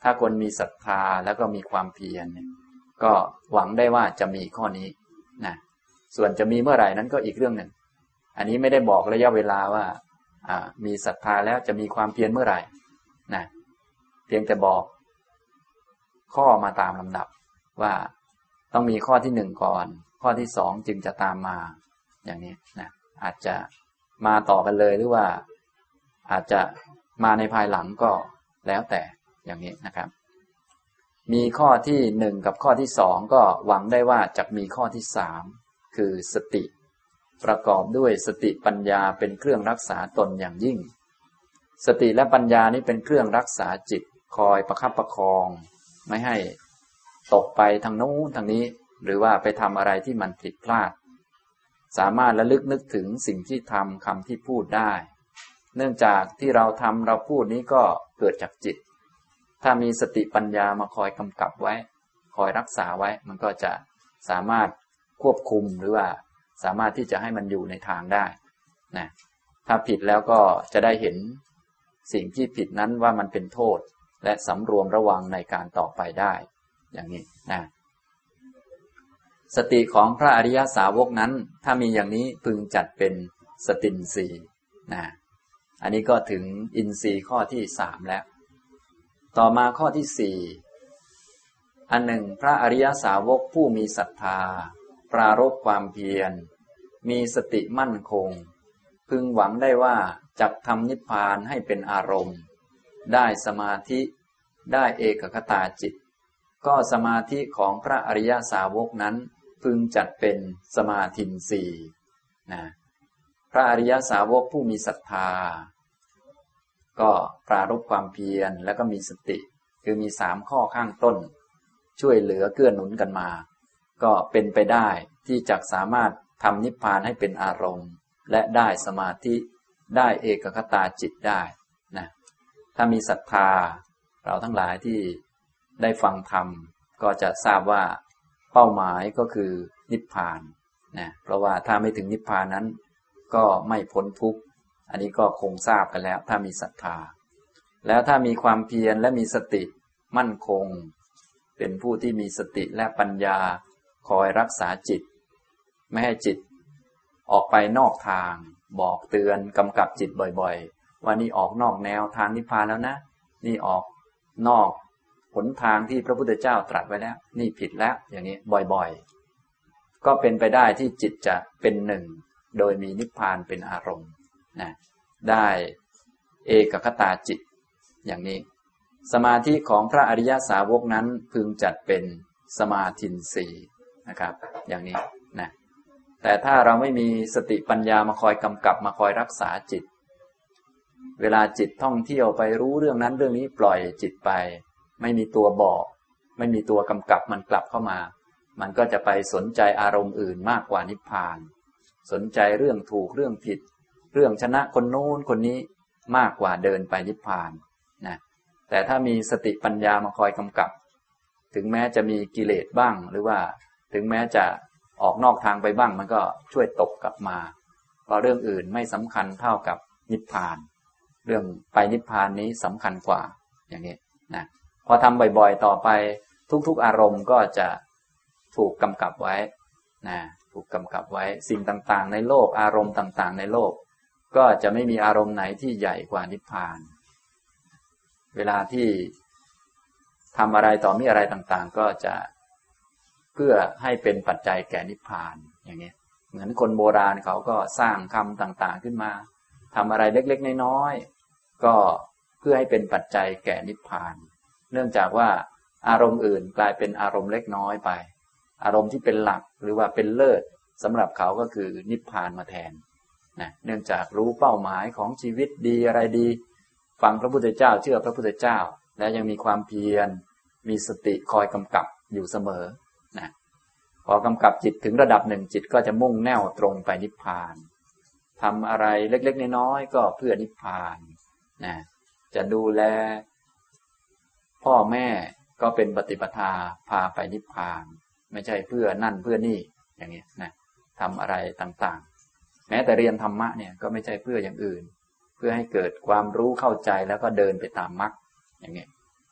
ถ้าคนมีศรัทธาแล้วก็มีความเพียรเนี่ยก็หวังได้ว่าจะมีข้อนี้นะส่วนจะมีเมื่อไหร่นั้นก็อีกเรื่องหนึ่งอันนี้ไม่ได้บอกระยะเวลาว่ามีศรัทธาแล้วจะมีความเพียรเมื่อไหร่นะเพียงแต่บอกข้อมาตามลำดับว่าต้องมีข้อที่หนึ่งก่อนข้อที่สองจึงจะตามมาอย่างนี้นะอาจจะมาต่อกันเลยหรือว่าอาจจะมาในภายหลังก็แล้วแต่อย่างนี้นะครับมีข้อที่หนึ่งกับข้อที่สองก็หวังได้ว่าจะมีข้อที่สามคือสติประกอบด้วยสติปัญญาเป็นเครื่องรักษาตนอย่างยิ่งสติและปัญญานี้เป็นเครื่องรักษาจิตคอยประคับประคองไม่ให้ตกไปทางโน้นทางนี้หรือว่าไปทำอะไรที่มันผิดพลาดสามารถระลึกนึกถึงสิ่งที่ทำคำที่พูดได้เนื่องจากที่เราทำเราพูดนี้ก็เกิดจากจิตถ้ามีสติปัญญามาคอยกำกับไว้คอยรักษาไว้มันก็จะสามารถควบคุมหรือว่าสามารถที่จะให้มันอยู่ในทางได้นะถ้าผิดแล้วก็จะได้เห็นสิ่งที่ผิดนั้นว่ามันเป็นโทษและสำรวมระวังในการต่อไปได้อย่างนี้นะสติของพระอริยสาวกนั้นถ้ามีอย่างนี้พึงจัดเป็นสตินทรีย์นะอันนี้ก็ถึงอินทรีย์ข้อที่สามแล้วต่อมาข้อที่สี่อันหนึ่งพระอริยสาวกผู้มีศรัทธาปรารภความเพียรมีสติมั่นคงพึงหวังได้ว่าจักทำนิพพานให้เป็นอารมณ์ได้สมาธิได้เอกคตาจิตก็สมาธิของพระอริยสาวกนั้นพึงจัดเป็นสมาธินทรีย์นะพระอริยสาวกผู้มีศรัทธาก็ปรารภความเพียรแล้วก็มีสติคือมีสามข้อข้างต้นช่วยเหลือเกื้อหนุนกันมาก็เป็นไปได้ที่จะสามารถทำนิพพานให้เป็นอารมณ์และได้สมาธิได้เอกคตาจิตได้นะถ้ามีศรัทธาเราทั้งหลายที่ได้ฟังธรรมก็จะทราบว่าเป้าหมายก็คือนิพพานนะเพราะว่าถ้าไม่ถึงนิพพานนั้นก็ไม่พ้นทุกข์อันนี้ก็คงทราบกันแล้วถ้ามีศรัทธาแล้วถ้ามีความเพียรและมีสติมั่นคงเป็นผู้ที่มีสติและปัญญาคอยรักษาจิตไม่ให้จิตออกไปนอกทางบอกเตือนกำกับจิตบ่อยๆว่านี่ออกนอกแนวทางนิพพานแล้วนะนี่ออกนอกหนทางที่พระพุทธเจ้าตรัสไว้แล้วนี่ผิดแล้วอย่างนี้บ่อยๆก็เป็นไปได้ที่จิตจะเป็นหนึ่งโดยมีนิพพานเป็นอารมณ์นะได้เอกคตาจิตอย่างนี้สมาธิของพระอริยสาวกนั้นพึงจัดเป็นสมาธินทรีย์นะครับอย่างนี้นะแต่ถ้าเราไม่มีสติปัญญามาคอยกำกับมาคอยรักษาจิตเวลาจิตท่องเที่ยวไปรู้เรื่องนั้นเรื่องนี้ปล่อยจิตไปไม่มีตัวบอกไม่มีตัวกำกับมันกลับเข้ามามันก็จะไปสนใจอารมณ์อื่นมากกว่านิพพานสนใจเรื่องถูกเรื่องผิดเรื่องชนะคนโน้นคนนี้มากกว่าเดินไปนิพพานนะแต่ถ้ามีสติปัญญามาคอยกำกับถึงแม้จะมีกิเลสบ้างหรือว่าถึงแม้จะออกนอกทางไปบ้างมันก็ช่วยตกกลับมาเพราะเรื่องอื่นไม่สำคัญเท่ากับนิพพานเรื่องไปนิพพานนี้สำคัญกว่าอย่างนี้นะพอทำบ่อยๆต่อไปทุกๆอารมณ์ก็จะถูกกำกับไว้นะถูกกำกับไว้สิ่งต่างๆในโลกอารมณ์ต่างๆในโลกก็จะไม่มีอารมณ์ไหนที่ใหญ่กว่านิพพานเวลาที่ทำอะไรต่อมีอะไรต่างๆก็จะเพื่อให้เป็นปัจจัยแก่นิพพานอย่างนี้เหมือนคนโบราณเขาก็สร้างคำต่างๆขึ้นมาทำอะไรเล็กๆน้อยๆก็เพื่อให้เป็นปัจจัยแก่นิพพานเนื่องจากว่าอารมณ์อื่นกลายเป็นอารมณ์เล็กน้อยไปอารมณ์ที่เป็นหลักหรือว่าเป็นเลิศสำหรับเขาก็คือนิพพานมาแทนนะเนื่องจากรู้เป้าหมายของชีวิตดีอะไรดีฟังพระพุทธเจ้าเชื่อพระพุทธเจ้าและยังมีความเพียรมีสติคอยกำกับอยู่เสมอนะพอกำกับจิตถึงระดับหนึ่งจิตก็จะมุ่งแน่วตรงไปนิพพานทำอะไรเล็กๆน้อยๆก็เพื่อนิพพานนะจะดูแลพ่อแม่ก็เป็นปฏิปทาพาไปนิพพานไม่ใช่เพื่อนั่นเพื่อนี่อย่างนี้นะทำอะไรต่างๆแม้แต่เรียนธรรมะเนี่ยก็ไม่ใช่เพื่ออย่างอื่นเพื่อให้เกิดความรู้เข้าใจแล้วก็เดินไปตามมรรคอย่างนี้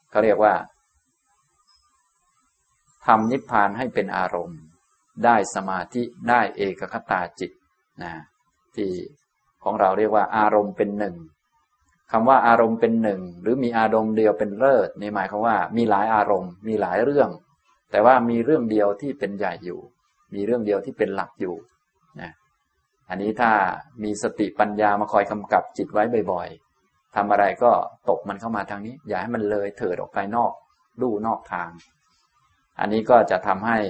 เขาเรียกว่าทำนิพพานให้เป็นอารมณ์ได้สมาธิได้เอกคตาจิตนะที่ของเราเรียกว่าอารมณ์เป็นหนึ่งคำว่าอารมณ์เป็นหนึ่งหรือมีอารมณ์เดียวเป็นเลิศนี่หมายความว่ามีหลายอารมณ์มีหลายเรื่องแต่ว่ามีเรื่องเดียวที่เป็นใหญ่อยู่มีเรื่องเดียวที่เป็นหลักอยู่นะอันนี้ถ้ามีสติปัญญามาคอยกำกับจิตไว้บ่อยๆทำอะไรก็ตกมันเข้ามาทางนี้อย่าให้มันเลยเถิดออกไปนอกลู่นอกทางอันนี้ก็จะทำให้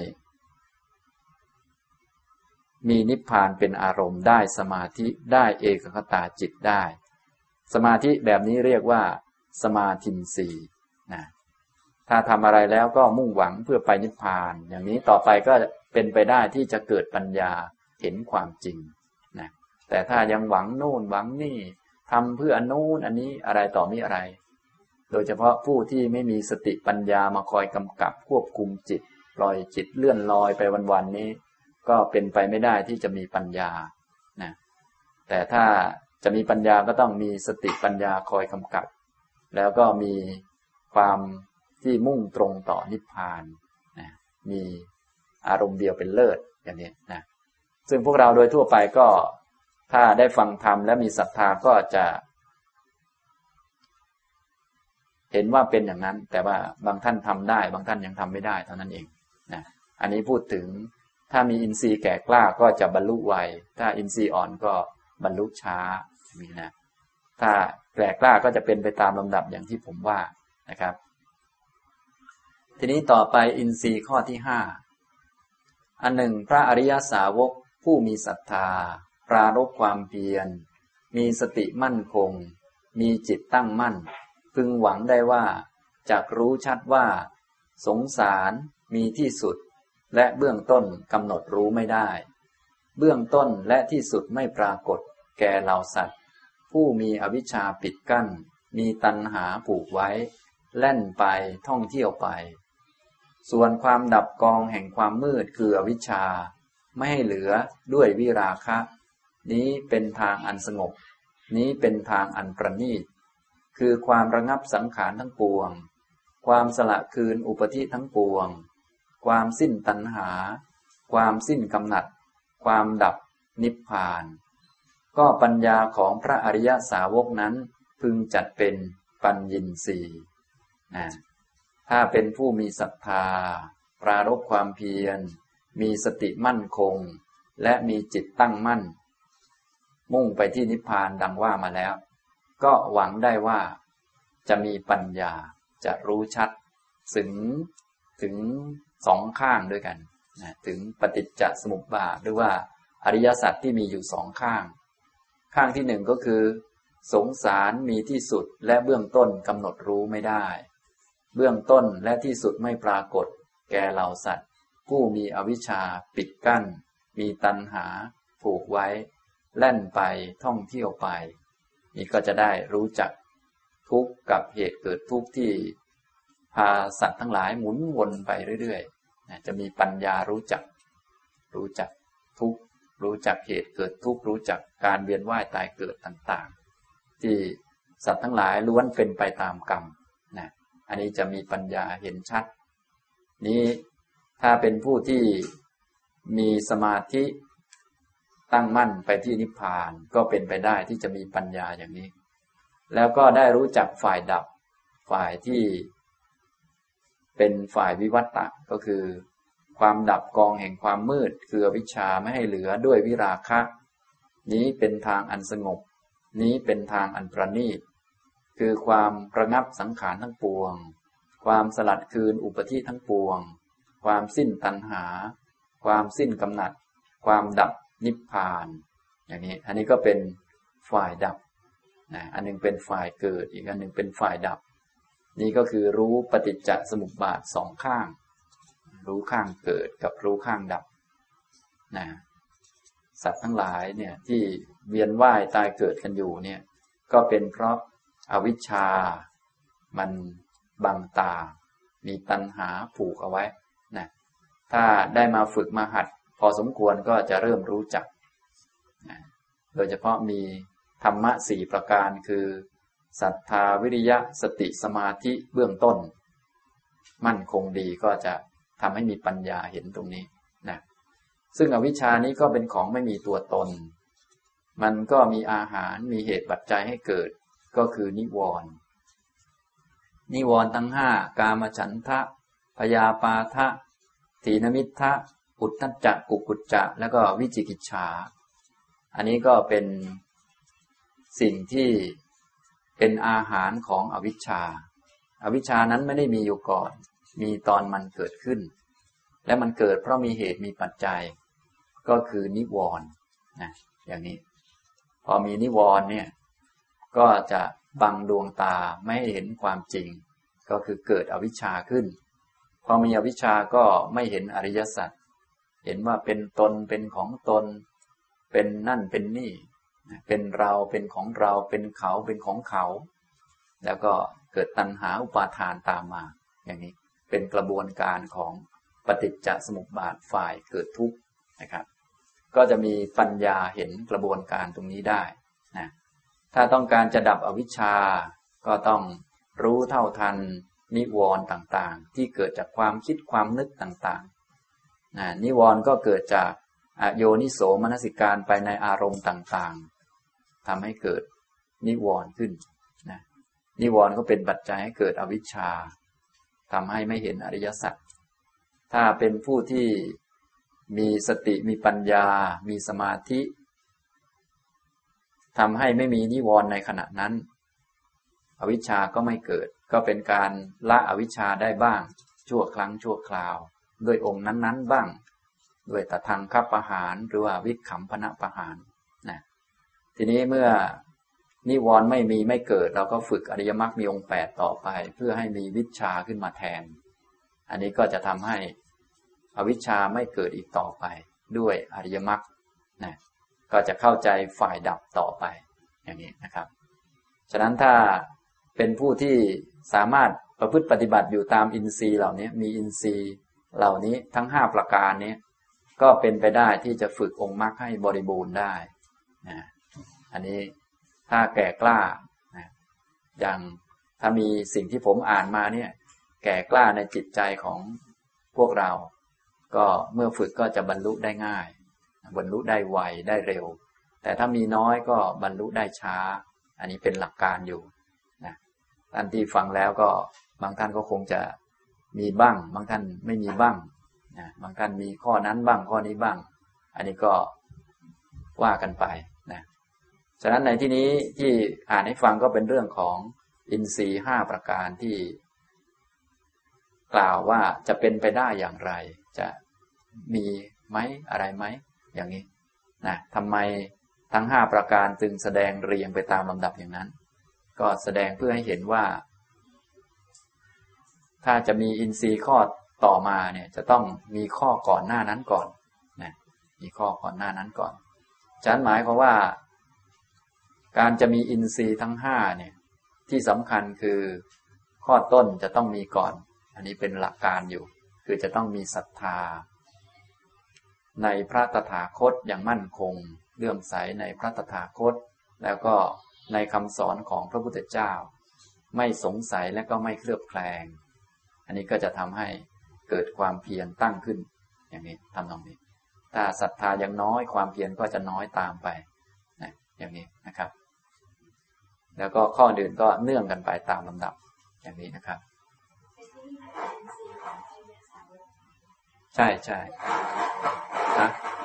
มีนิพพานเป็นอารมณ์ได้สมาธิได้เอกคตาจิตได้สมาธิแบบนี้เรียกว่าสมาธินทรีย์นะถ้าทำอะไรแล้วก็มุ่งหวังเพื่อไปนิพพานอย่างนี้ต่อไปก็เป็นไปได้ที่จะเกิดปัญญาเห็นความจริงนะแต่ถ้ายังหวังโน่นหวังนี่ทำเพื่ออันโน้นอันนี้อะไรต่อมีอะไรโดยเฉพาะผู้ที่ไม่มีสติปัญญามาคอยกำกับควบคุมจิตปล่อยจิตเลื่อนลอยไปวันๆนี้ก็เป็นไปไม่ได้ที่จะมีปัญญานะแต่ถ้าจะมีปัญญาก็ต้องมีสติปัญญาคอยกำกับแล้วก็มีความที่มุ่งตรงต่อนิพพานนะมีอารมณ์เดียวเป็นเลิศอย่างนี้นะซึ่งพวกเราโดยทั่วไปก็ถ้าได้ฟังธรรมและมีศรัทธาก็จะเห็นว่าเป็นอย่างนั้นแต่ว่าบางท่านทำได้บางท่านยังทำไม่ได้เท่านั้นเองนะอันนี้พูดถึงถ้ามีอินทรีย์แก่กล้าก็จะบรรลุไวถ้าอินทรีย์อ่อนก็บรรลุช้ามีนะถ้าแก่กล้าก็จะเป็นไปตามลำดับอย่างที่ผมว่านะครับทีนี้ต่อไปอินทรีย์ข้อที่5อันหนึ่งพระอริยสาวกผู้มีศรัทธาปรารภความเพียรมีสติมั่นคงมีจิตตั้งมั่นพึงหวังได้ว่าจักรู้ชัดว่าสงสารมีที่สุดและเบื้องต้นกำหนดรู้ไม่ได้เบื้องต้นและที่สุดไม่ปรากฏแก่เหล่าสัตว์ผู้มีอวิชชาปิดกั้นมีตัณหาผูกไว้แล่นไปท่องเที่ยวไปส่วนความดับกองแห่งความมืดคืออวิชชาไม่ให้เหลือด้วยวิราคะนี้เป็นทางอันสงบนี้เป็นทางอันประณีตคือความระงับสังขารทั้งปวงความสละคืนอุปธิทั้งปวงความสิ้นตัณหาความสิ้นกำหนัดความดับนิพพานก็ปัญญาของพระอริยสาวกนั้นพึงจัดเป็นปัญญินทรีย์นะถ้าเป็นผู้มีศรัทธาปรารภความเพียรมีสติมั่นคงและมีจิตตั้งมั่นมุ่งไปที่นิพพานดังว่ามาแล้วก็หวังได้ว่าจะมีปัญญาจะรู้ชัดถึงสองข้างด้วยกันนะถึงปฏิจจสมุปบาทหรือว่าอริยสัจที่มีอยู่สองข้างข้างที่หนึ่งก็คือสงสารมีที่สุดและเบื้องต้นกำหนดรู้ไม่ได้เบื้องต้นและที่สุดไม่ปรากฏแก่เหล่าสัตว์ผู้มีอวิชชาปิดกั้นมีตัณหาผูกไว้แล่นไปท่องเที่ยวไปนี่ก็จะได้รู้จักทุกข์กับเหตุเกิดทุกข์ที่พาสัตว์ทั้งหลายหมุนวนไปเรื่อยๆจะมีปัญญารู้จักทุกข์รู้จักเหตุเกิดทุกข์รู้จักการเวียนว่ายตายเกิดต่างๆที่สัตว์ทั้งหลายล้วนเป็นไปตามกรรมนะอันนี้จะมีปัญญาเห็นชัดนี้ถ้าเป็นผู้ที่มีสมาธิตั้งมั่นไปที่นิพพานก็เป็นไปได้ที่จะมีปัญญาอย่างนี้แล้วก็ได้รู้จักฝ่ายดับฝ่ายที่เป็นฝ่ายวิวัตตะก็คือความดับกองแห่งความมืดคืออวิชชาไม่ให้เหลือด้วยวิราคะนี้เป็นทางอันสงบนี้เป็นทางอันประณีตคือความระงับสังขารทั้งปวงความสลัดคืนอุปธิทั้งปวงความสิ้นตัณหาความสิ้นกำหนัดความดับนิพพานอย่างนี้อันนี้ก็เป็นฝ่ายดับนะอันหนึ่งเป็นฝ่ายเกิดอีกอันหนึ่งเป็นฝ่ายดับนี่ก็คือรู้ปฏิจจสมุปบาทสองข้างรู้ข้างเกิดกับรู้ข้างดับนะสัตว์ทั้งหลายเนี่ยที่เวียนว่ายตายเกิดกันอยู่เนี่ยก็เป็นเพราะอวิชชามันบังตามีตัณหาผูกเอาไว้นะถ้าได้มาฝึกมาหัดพอสมควรก็จะเริ่มรู้จักนะโดยเฉพาะมีธรรมะ4ประการคือศรัทธาวิริยะสติสมาธิเบื้องต้นมั่นคงดีก็จะทำให้มีปัญญาเห็นตรงนี้นะซึ่งอวิชชานี้ก็เป็นของไม่มีตัวตนมันก็มีอาหารมีเหตุปัจจัยให้เกิดก็คือนิวรณ์ทั้งห้ากามฉันทะพยาปาทะถีนมิทธะอุทธัจจะกุกุจจะแล้วก็วิจิกิจฉาอันนี้ก็เป็นสิ่งที่เป็นอาหารของอวิชชาอวิชชานั้นไม่ได้มีอยู่ก่อนมีตอนมันเกิดขึ้นและมันเกิดเพราะมีเหตุมีปัจจัยก็คือนิวรณ์นะอย่างนี้พอมีนิวรณ์เนี่ยก็จะบังดวงตาไม่ให้เห็นความจริงก็คือเกิดอวิชชาขึ้นพอมีอวิชชาก็ไม่เห็นอริยสัจเห็นว่าเป็นตนเป็นของตนเป็นนั่นเป็นนี่เป็นเราเป็นของเราเป็นเขาเป็นของเขาแล้วก็เกิดตัณหาอุปาทานตามมาอย่างนี้เป็นกระบวนการของปฏิจจสมุปบาทฝ่ายเกิดทุกข์นะครับก็จะมีปัญญาเห็นกระบวนการตรงนี้ได้นะถ้าต้องการจะดับอวิชชาก็ต้องรู้เท่าทันนิวรณ์ต่างๆที่เกิดจากความคิดความนึกต่างๆนะนิวรณ์ก็เกิดจากอโยนิโสมนสิการไปในอารมณ์ต่างๆทำให้เกิดนิวรณ์ขึ้นนะนิวรณ์ก็เป็นปัจจัยให้เกิดอวิชชาทำให้ไม่เห็นอริยสัจถ้าเป็นผู้ที่มีสติมีปัญญามีสมาธิทำให้ไม่มีนิวรณ์ในขณะนั้นอวิชชาก็ไม่เกิดก็เป็นการละอวิชชาได้บ้างชั่วครั้งชั่วคราวด้วยองค์นั้นๆบ้างด้วยตทังคัปปหารหรือว่าวิคัมภนปหารนะทีนี้เมื่อนิวรณ์ไม่เกิดเราก็ฝึกอริยมรรคมีองค์8ต่อไปเพื่อให้มีวิชชาขึ้นมาแทนอันนี้ก็จะทำให้อวิชชาไม่เกิดอีกต่อไปด้วยอริยมรรคนะก็จะเข้าใจฝ่ายดับต่อไปอย่างนี้นะครับฉะนั้นถ้าเป็นผู้ที่สามารถประพฤติปฏิบัติอยู่ตามอินทรีย์เหล่านี้มีอินทรีย์เหล่านี้ทั้ง5ประการนี้ก็เป็นไปได้ที่จะฝึกองค์มรรคให้บริบูรณ์ได้นะอันนี้ถ้าแก่กล้านะอย่างถ้ามีสิ่งที่ผมอ่านมาเนี่ยแก่กล้าในจิตใจของพวกเราก็เมื่อฝึกก็จะบรรลุได้ง่ายบรรลุได้ไวได้เร็วแต่ถ้ามีน้อยก็บรรลุได้ช้าอันนี้เป็นหลักการอยู่นะท่านที่ฟังแล้วก็บางท่านก็คงจะมีบ้างบางท่านไม่มีบ้างนะบางท่านมีข้อนั้นบ้างข้อนี้บ้างอันนี้ก็ว่ากันไปนะฉะนั้นในที่นี้ที่อ่านให้ฟังก็เป็นเรื่องของอินทรีย์5ประการที่กล่าวว่าจะเป็นไปได้อย่างไรจะมีไหมอะไรไหมอย่างนี้นะทำไมทั้ง5ประการจึงแสดงเรียงไปตามลำดับอย่างนั้นก็แสดงเพื่อให้เห็นว่าถ้าจะมีอินทรีย์ข้อต่อมาเนี่ยจะต้องมีข้อก่อนหน้านั้นก่อนนะมีข้อก่อนหน้านั้นก่อนฉะนั้นหมายความว่าการจะมีอินทรีย์ทั้ง5เนี่ยที่สำคัญคือข้อต้นจะต้องมีก่อนอันนี้เป็นหลักการอยู่คือจะต้องมีศรัทธาในพระตถาคตอย่างมั่นคงเลื่อมใสในพระตถาคตแล้วก็ในคำสอนของพระพุทธเจ้าไม่สงสัยและก็ไม่เคลือบแคลงอันนี้ก็จะทำให้เกิดความเพียรตั้งขึ้นอย่างนี้ทำตรงนี้ถ้าศรัทธายังน้อยความเพียรก็จะน้อยตามไปนะอย่างนี้นะครับแล้วก็ข้ออื่นก็เนื่องกันไปตามลำดับอย่างนี้นะครับใช่ใช่นะ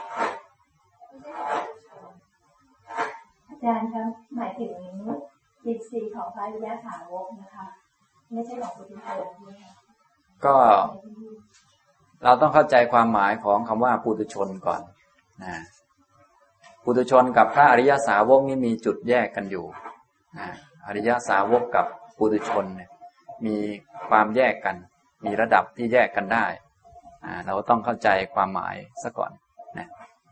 อาจารย์ครับหมายถึงอินทรีย์ของพระอริยสาวกนะคะไม่ใช่ของปุถุชนนะคะก็เราต้องเข้าใจความหมายของคำว่าปุถุชนก่อนนะปุถุชนกับพระอริยสาวกนี่มีจุดแยกกันอยู่นะอริยสาวกกับปุถุชนเนี่ยมีความแยกกันมีระดับที่แยกกันได้เราต้องเข้าใจความหมายซะก่อนนะ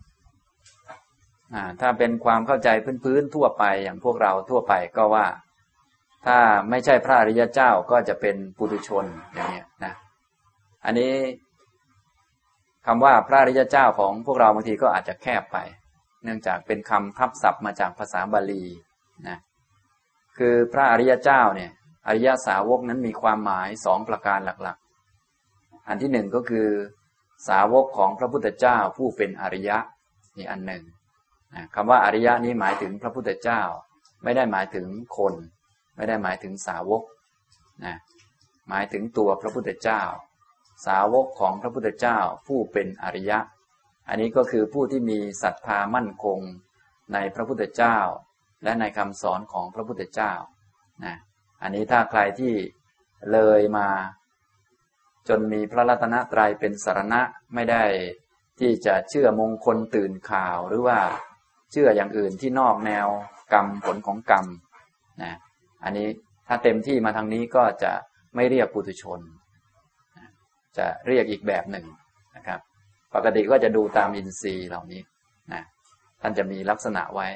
ถ้าเป็นความเข้าใจพื้นๆทั่วไปอย่างพวกเราทั่วไปก็ว่าถ้าไม่ใช่พระอริยเจ้าก็จะเป็นปุถุชนอย่างนี้นะอันนี้คำว่าพระอริยเจ้าของพวกเราบางทีก็อาจจะแคบไปเนื่องจากเป็นคำทับศัพท์มาจากภาษาบาลีนะคือพระอริยเจ้าเนี่ยอริยสาวกนั้นมีความหมาย2ประการหลักอันที่หนึ่งก็คือสาวกของพระพุทธเจ้าผู้เป็นอริยะนี่อันหนึ่งคำว่าอริยะนี้หมายถึงพระพุทธเจ้าไม่ได้หมายถึงคนไม่ได้หมายถึงสาวกนะหมายถึงตัวพระพุทธเจ้าสาวกของพระพุทธเจ้าผู้เป็นอริยะอันนี้ก็คือผู้ที่มีศรัทธามั่นคงในพระพุทธเจ้าและในคำสอนของพระพุทธเจ้านะอันนี้ถ้าใครที่เลยมาจนมีพระรัตนตรัยเป็นสรณะไม่ได้ที่จะเชื่อมงคลตื่นข่าวหรือว่าเชื่ออย่างอื่นที่นอกแนวกรรมผลของกรรมนะอันนี้ถ้าเต็มที่มาทางนี้ก็จะไม่เรียกปุถุชนจะเรียกอีกแบบหนึ่งนะครับปกติก็จะดูตามอินทรีย์เหล่านี้นะท่านจะมีลักษณะไว้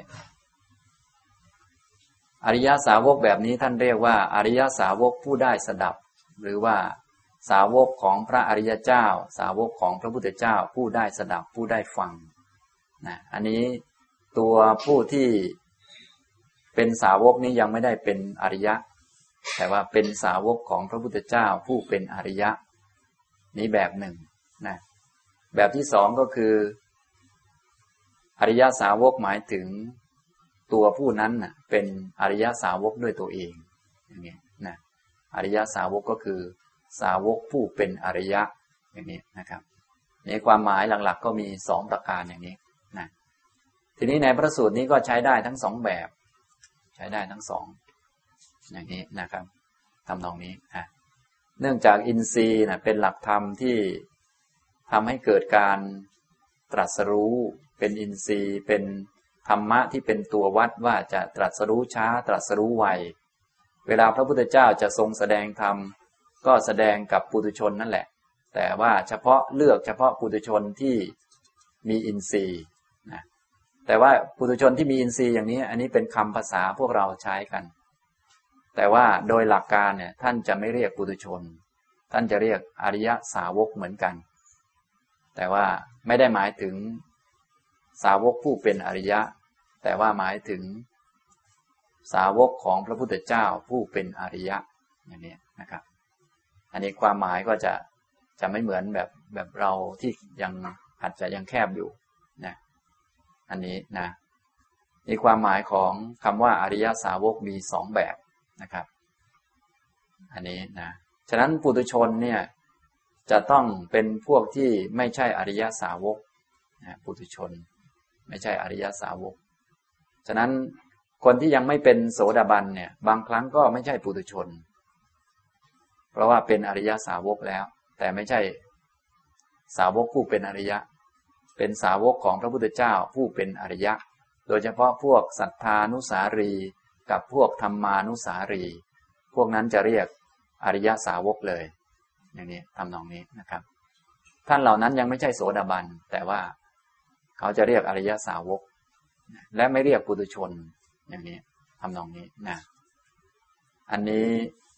อริยสาวกแบบนี้ท่านเรียกว่าอริยสาวกผู้ได้สดับหรือว่าสาวกของพระอริยเจ้าสาวกของพระพุทธเจ้าผู้ได้สดับผู้ได้ฟังนะอันนี้ตัวผู้ที่เป็นสาวกนี้ยังไม่ได้เป็นอริยะแต่ว่าเป็นสาวกของพระพุทธเจ้าผู้เป็นอริยะนี้แบบหนึ่งนะแบบที่สองก็คืออริยสาวกหมายถึงตัวผู้นั้นนะเป็นอริยสาวกด้วยตัวเองอย่างนี้นะอริยสาวกก็คือสาวกผู้เป็นอริยะอย่างนี้นะครับในความหมายหลักๆก็มีสองประการอย่างนี้นะทีนี้ในพระสูตรนี้ก็ใช้ได้ทั้งสองแบบใช้ได้ทั้งสองอย่างนี้นะครับทำนองนี้นะเนื่องจากอินทรีย์นะเป็นหลักธรรมที่ทำให้เกิดการตรัสรู้เป็นอินทรีย์เป็นธรรมะที่เป็นตัววัดว่าจะตรัสรู้ช้าตรัสรู้ไวเวลาพระพุทธเจ้าจะทรงแสดงธรรมก็แสดงกับปุถุชนนั่นแหละแต่ว่าเฉพาะเลือกเฉพาะปุถุชนที่มีอินทรีย์นะแต่ว่าปุถุชนที่มีอินทรีย์อย่างนี้อันนี้เป็นคำภาษาพวกเราใช้กันแต่ว่าโดยหลักการเนี่ยท่านจะไม่เรียกปุถุชนท่านจะเรียกอริยสาวกเหมือนกันแต่ว่าไม่ได้หมายถึงสาวกผู้เป็นอริยะแต่ว่าหมายถึงสาวกของพระพุทธเจ้าผู้เป็นอริยะอย่างนี้นะครับอันนี้ความหมายก็จะไม่เหมือนแบบเราที่ยังอาจจะยังแคบอยู่นะอันนี้นะในความหมายของคำว่าอริยสาวกมีสองแบบนะครับอันนี้นะฉะนั้นปุถุชนเนี่ยจะต้องเป็นพวกที่ไม่ใช่อริยสาวกนะปุถุชนไม่ใช่อริยสาวกฉะนั้นคนที่ยังไม่เป็นโสดาบันเนี่ยบางครั้งก็ไม่ใช่ปุถุชนเพราะว่าเป็นอริยสาวกแล้วแต่ไม่ใช่สาวกผู้เป็นอริยะเป็นสาวกของพระพุทธเจ้าผู้เป็นอริยะโดยเฉพาะพวกศรัทธานุสารีกับพวกธรรมานุสารีพวกนั้นจะเรียกอริยสาวกเลยอย่างนี้ทำนองนี้นะครับท่านเหล่านั้นยังไม่ใช่โสดาบันแต่ว่าเขาจะเรียกอริยสาวกและไม่เรียกปุถุชนอย่างนี้ทำนองนี้นะอันนี้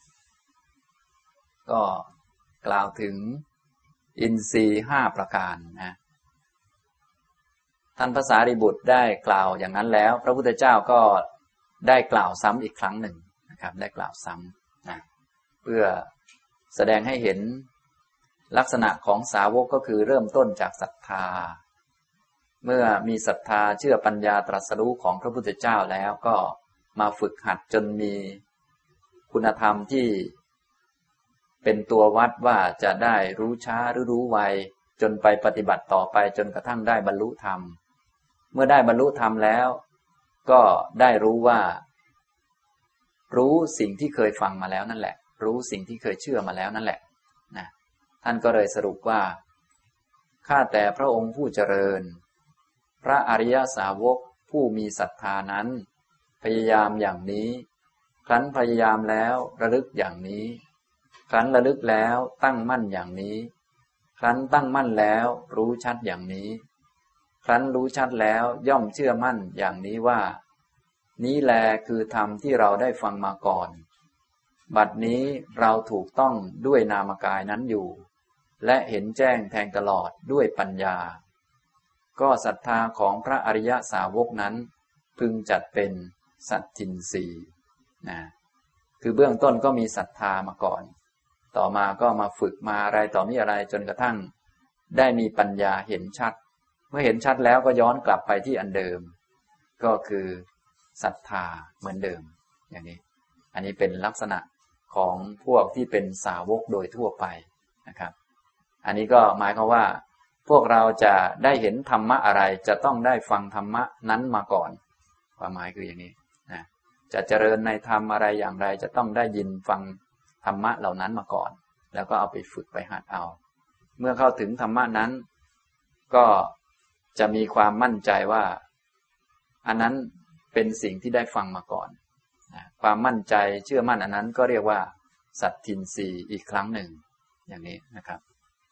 ก็กล่าวถึงอินทรีย์5ประการนะท่านพระสารีบุตรได้กล่าวอย่างนั้นแล้วพระพุทธเจ้าก็ได้กล่าวซ้ำอีกครั้งหนึ่งนะครับได้กล่าวซ้ำนะเพื่อแสดงให้เห็นลักษณะของสาวกก็คือเริ่มต้นจากศรัทธาเมื่อมีศรัทธาเชื่อปัญญาตรัสรู้ของพระพุทธเจ้าแล้วก็มาฝึกหัดจนมีคุณธรรมที่เป็นตัววัดว่าจะได้รู้ช้าหรือรู้ไวจนไปปฏิบัติต่อไปจนกระทั่งได้บรรลุธรรมเมื่อได้บรรลุธรรมแล้วก็ได้รู้ว่ารู้สิ่งที่เคยฟังมาแล้วนั่นแหละรู้สิ่งที่เคยเชื่อมาแล้วนั่นแหละนะท่านก็เลยสรุปว่าข้าแต่พระองค์ผู้เจริญพระอริยสาวกผู้มีศรัทธานั้นพยายามอย่างนี้ครั้นพยายามแล้วระลึกอย่างนี้ครั้นระลึกแล้วตั้งมั่นอย่างนี้ครั้นตั้งมั่นแล้วรู้ชัดอย่างนี้ครั้นรู้ชัดแล้วย่อมเชื่อมั่นอย่างนี้ว่านี้แลคือธรรมที่เราได้ฟังมาก่อนบัดนี้เราถูกต้องด้วยนามกายนั้นอยู่และเห็นแจ้งแทงตลอดด้วยปัญญาก็ศรัทธาของพระอริยสาวกนั้นพึงจัดเป็นสัตทินรีนะคือเบื้องต้นก็มีศรัทธามาก่อนต่อมาก็มาฝึกมาอะไรต่อมีอะไรจนกระทั่งได้มีปัญญาเห็นชัดเมื่อเห็นชัดแล้วก็ย้อนกลับไปที่อันเดิมก็คือศรัทธาเหมือนเดิมอย่างนี้อันนี้เป็นลักษณะของพวกที่เป็นสาวกโดยทั่วไปนะครับอันนี้ก็หมายความว่าพวกเราจะได้เห็นธรรมะอะไรจะต้องได้ฟังธรรมะนั้นมาก่อนความหมายคืออย่างนี้นะจะเจริญในธรรมอะไรอย่างไรจะต้องได้ยินฟังธรรมะเหล่านั้นมาก่อนแล้วก็เอาไปฝึกไปหัดเอาเมื่อเข้าถึงธรรมะนั้นก็จะมีความมั่นใจว่าอันนั้นเป็นสิ่งที่ได้ฟังมาก่อนนะความมั่นใจเชื่อมั่นอันนั้นก็เรียกว่าสัตทินรีอีกครั้งหนึ่งอย่างนี้นะครับ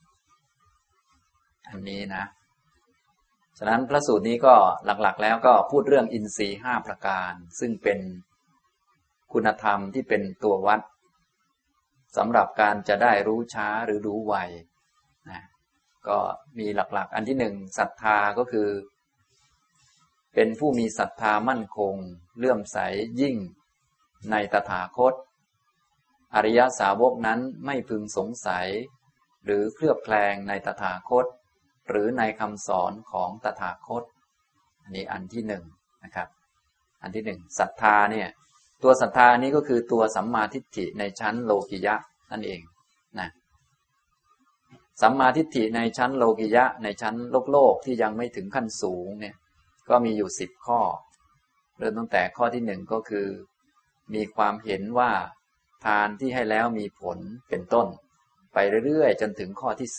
อันนี้นะฉะนั้นพระสูตรนี้ก็หลักๆแล้วก็พูดเรื่องอินทรีย์5ประการซึ่งเป็นคุณธรรมที่เป็นตัววัดสำหรับการจะได้รู้ช้าหรือรู้ไวนะก็มีหลักๆอันที่หนึ่งศรัทธาก็คือเป็นผู้มีศรัทธามั่นคงเลื่อมใสยิ่งในตถาคตอริยสาวกนั้นไม่พึงสงสัยหรือเคลือบแคลงในตถาคตหรือในคำสอนของตถาคตอันนี้อันที่หนึ่งนะครับอันที่หนึ่งศรัทธาเนี่ยตัวศรัทธานี้ก็คือตัวสัมมาทิฏฐิในชั้นโลกิยะนั่นเองนะสัมมาทิฏฐิในชั้นโลกิยะในชั้นโลกที่ยังไม่ถึงขั้นสูงเนี่ยก็มีอยู่10ข้อเริ่มตั้งแต่ข้อที่หนึ่งก็คือมีความเห็นว่าทานที่ให้แล้วมีผลเป็นต้นไปเรื่อยๆจนถึงข้อที่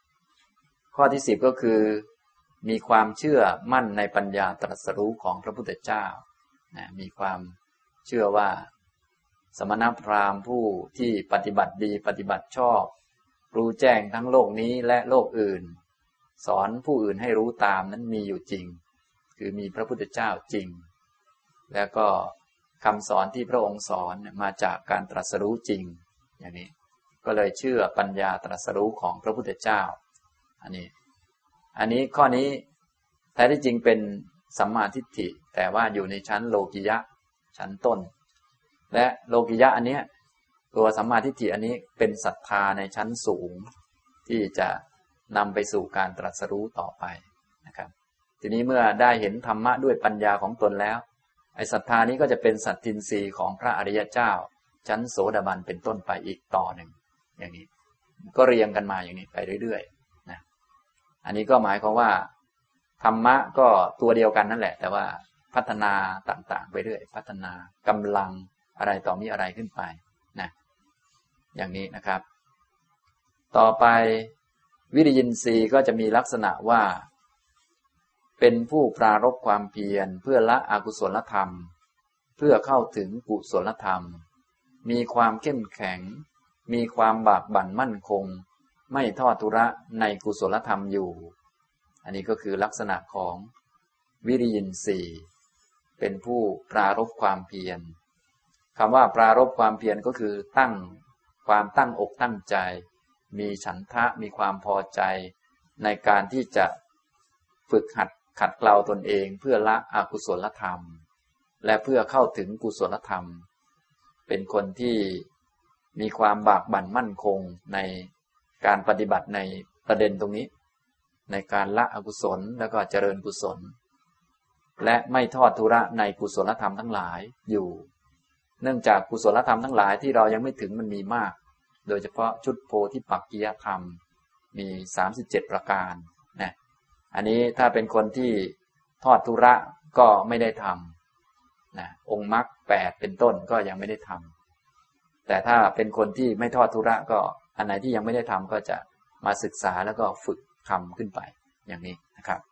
10ข้อที่10ก็คือมีความเชื่อมั่นในปัญญาตรัสรู้ของพระพุทธเจ้านะมีความเชื่อว่าสมณพราหมณ์ผู้ที่ปฏิบัติดีปฏิบัติชอบรู้แจ้งทั้งโลกนี้และโลกอื่นสอนผู้อื่นให้รู้ตามนั้นมีอยู่จริงคือมีพระพุทธเจ้าจริงแล้วก็คำสอนที่พระองค์สอนมาจากการตรัสรู้จริงอย่างนี้ก็เลยเชื่อปัญญาตรัสรู้ของพระพุทธเจ้าอันนี้ข้อนี้แท้ที่จริงเป็นสัมมาทิฏฐิแต่ว่าอยู่ในชั้นโลกิยะชั้นต้นและโลกิยะอันนี้ตัวสัมมาทิฏฐิอันนี้เป็นศรัทธาในชั้นสูงที่จะนำไปสู่การตรัสรู้ต่อไปนะครับทีนี้เมื่อได้เห็นธรรมะด้วยปัญญาของตนแล้วไอ้ศรัทธานี้ก็จะเป็นสัตทินรีของพระอริยเจ้าชั้นโสดาบันเป็นต้นไปอีกต่อหนึ่งอย่างนี้ก็เรียงกันมาอย่างนี้ไปเรื่อยๆนะอันนี้ก็หมายความว่าธรรมะก็ตัวเดียวกันนั่นแหละแต่ว่าพัฒนาต่างๆไปเรื่อยพัฒนากำลังอะไรต่อมีอะไรขึ้นไปนะอย่างนี้นะครับต่อไปวิริยินทรีย์ก็จะมีลักษณะว่าเป็นผู้ปรารภความเพียรเพื่อละอกุศลธรรมเพื่อเข้าถึงกุศลธรรมมีความเข้มแข็งมีความบากบั่นมั่นคงไม่ทอดทุระในกุศลธรรมอยู่อันนี้ก็คือลักษณะของวิริยินทรีย์เป็นผู้ปรารภความเพียรคำว่าปรารภความเพียรก็คือความตั้งอกตั้งใจมีฉันทะมีความพอใจในการที่จะฝึกหัดขัดเกลาตนเองเพื่อละอกุศลธรรมและเพื่อเข้าถึงกุศลธรรมเป็นคนที่มีความบากบั่นมั่นคงในการปฏิบัติในประเด็นตรงนี้ในการละอกุศลแล้วก็เจริญกุศลและไม่ทอดทุระในกุศลธรรมทั้งหลายอยู่เนื่องจากกุศลธรรมทั้งหลายที่เรายังไม่ถึงมันมีมากโดยเฉพาะชุดโพธิปักขิยธรรมมี37ประการนะอันนี้ถ้าเป็นคนที่ทอดทุระก็ไม่ได้ทำนะองค์มรรค8เป็นต้นก็ยังไม่ได้ทำแต่ถ้าเป็นคนที่ไม่ทอดทุระก็อันไหนที่ยังไม่ได้ทำก็จะมาศึกษาแล้วก็ฝึกทำขึ้นไปอย่างนี้นะครับ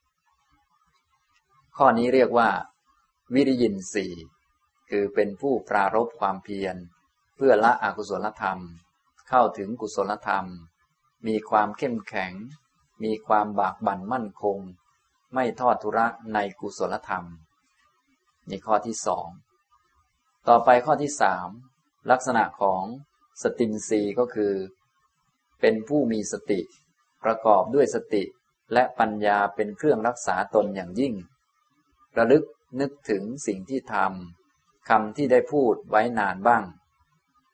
ข้อนี้เรียกว่าวิริยินทรีย์คือเป็นผู้ปรารภความเพียรเพื่อละอกุศลธรรมเข้าถึงกุศลธรรมมีความเข้มแข็งมีความบากบั่นมั่นคงไม่ทอดทุระในกุศลธรรมนี่ข้อที่2ต่อไปข้อที่3ลักษณะของสตินทรีย์ก็คือเป็นผู้มีสติประกอบด้วยสติและปัญญาเป็นเครื่องรักษาตนอย่างยิ่งระลึกนึกถึงสิ่งที่ทำคำที่ได้พูดไว้นานบ้าง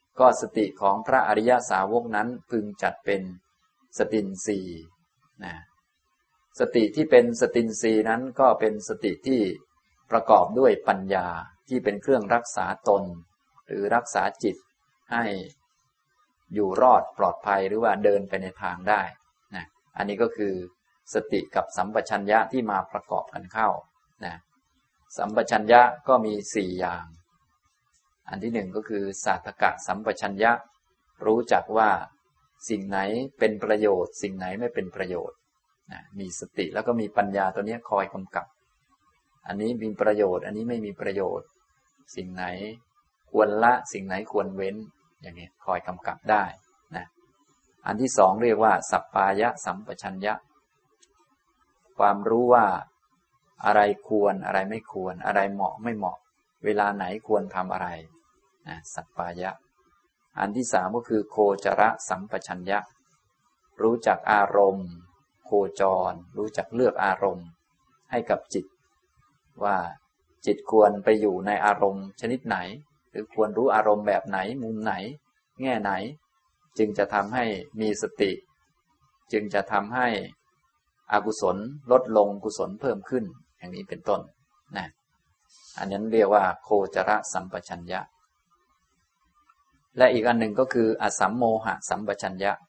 ก็สติของพระอริยสาวกนั้นพึงจัดเป็นสตินทรีย์นะสติที่เป็นสตินทรีย์นั้นก็เป็นสติที่ประกอบด้วยปัญญาที่เป็นเครื่องรักษาตนหรือรักษาจิตให้อยู่รอดปลอดภัยหรือว่าเดินไปในทางได้นะอันนี้ก็คือสติกับสัมปชัญญะที่มาประกอบกันเข้านะสัมปชัญญะก็มี4อย่างอันที่หนึ่งก็คือสาธกะสัมปชัญญะรู้จักว่าสิ่งไหนเป็นประโยชน์สิ่งไหนไม่เป็นประโยชน์นะมีสติแล้วก็มีปัญญาตัวนี้คอยกำกับอันนี้มีประโยชน์อันนี้ไม่มีประโยชน์สิ่งไหนควรละสิ่งไหนควรเว้นอย่างนี้คอยกำกับได้นะอันที่สองเรียกว่าสัปปายะสัมปชัญญะความรู้ว่าอะไรควรอะไรไม่ควรอะไรเหมาะไม่เหมาะเวลาไหนควรทำอะไรนะสัปปายะอันที่สามก็คือโคจรสัมปชัญญะรู้จักอารมณ์โคจรรู้จักเลือกอารมณ์ให้กับจิตว่าจิตควรไปอยู่ในอารมณ์ชนิดไหนหรือควรรู้อารมณ์แบบไหนมุมไหนแง่ไหนจึงจะทำให้มีสติจึงจะทำให้อกุศลลดลงกุศลเพิ่มขึ้นอย่างนี้เป็นต้นนะอันนั้นเรียกว่าโคจรสัมปชัญญะและอีกอันหนึ่งก็คืออสัมโมหะสัมปชัญญะ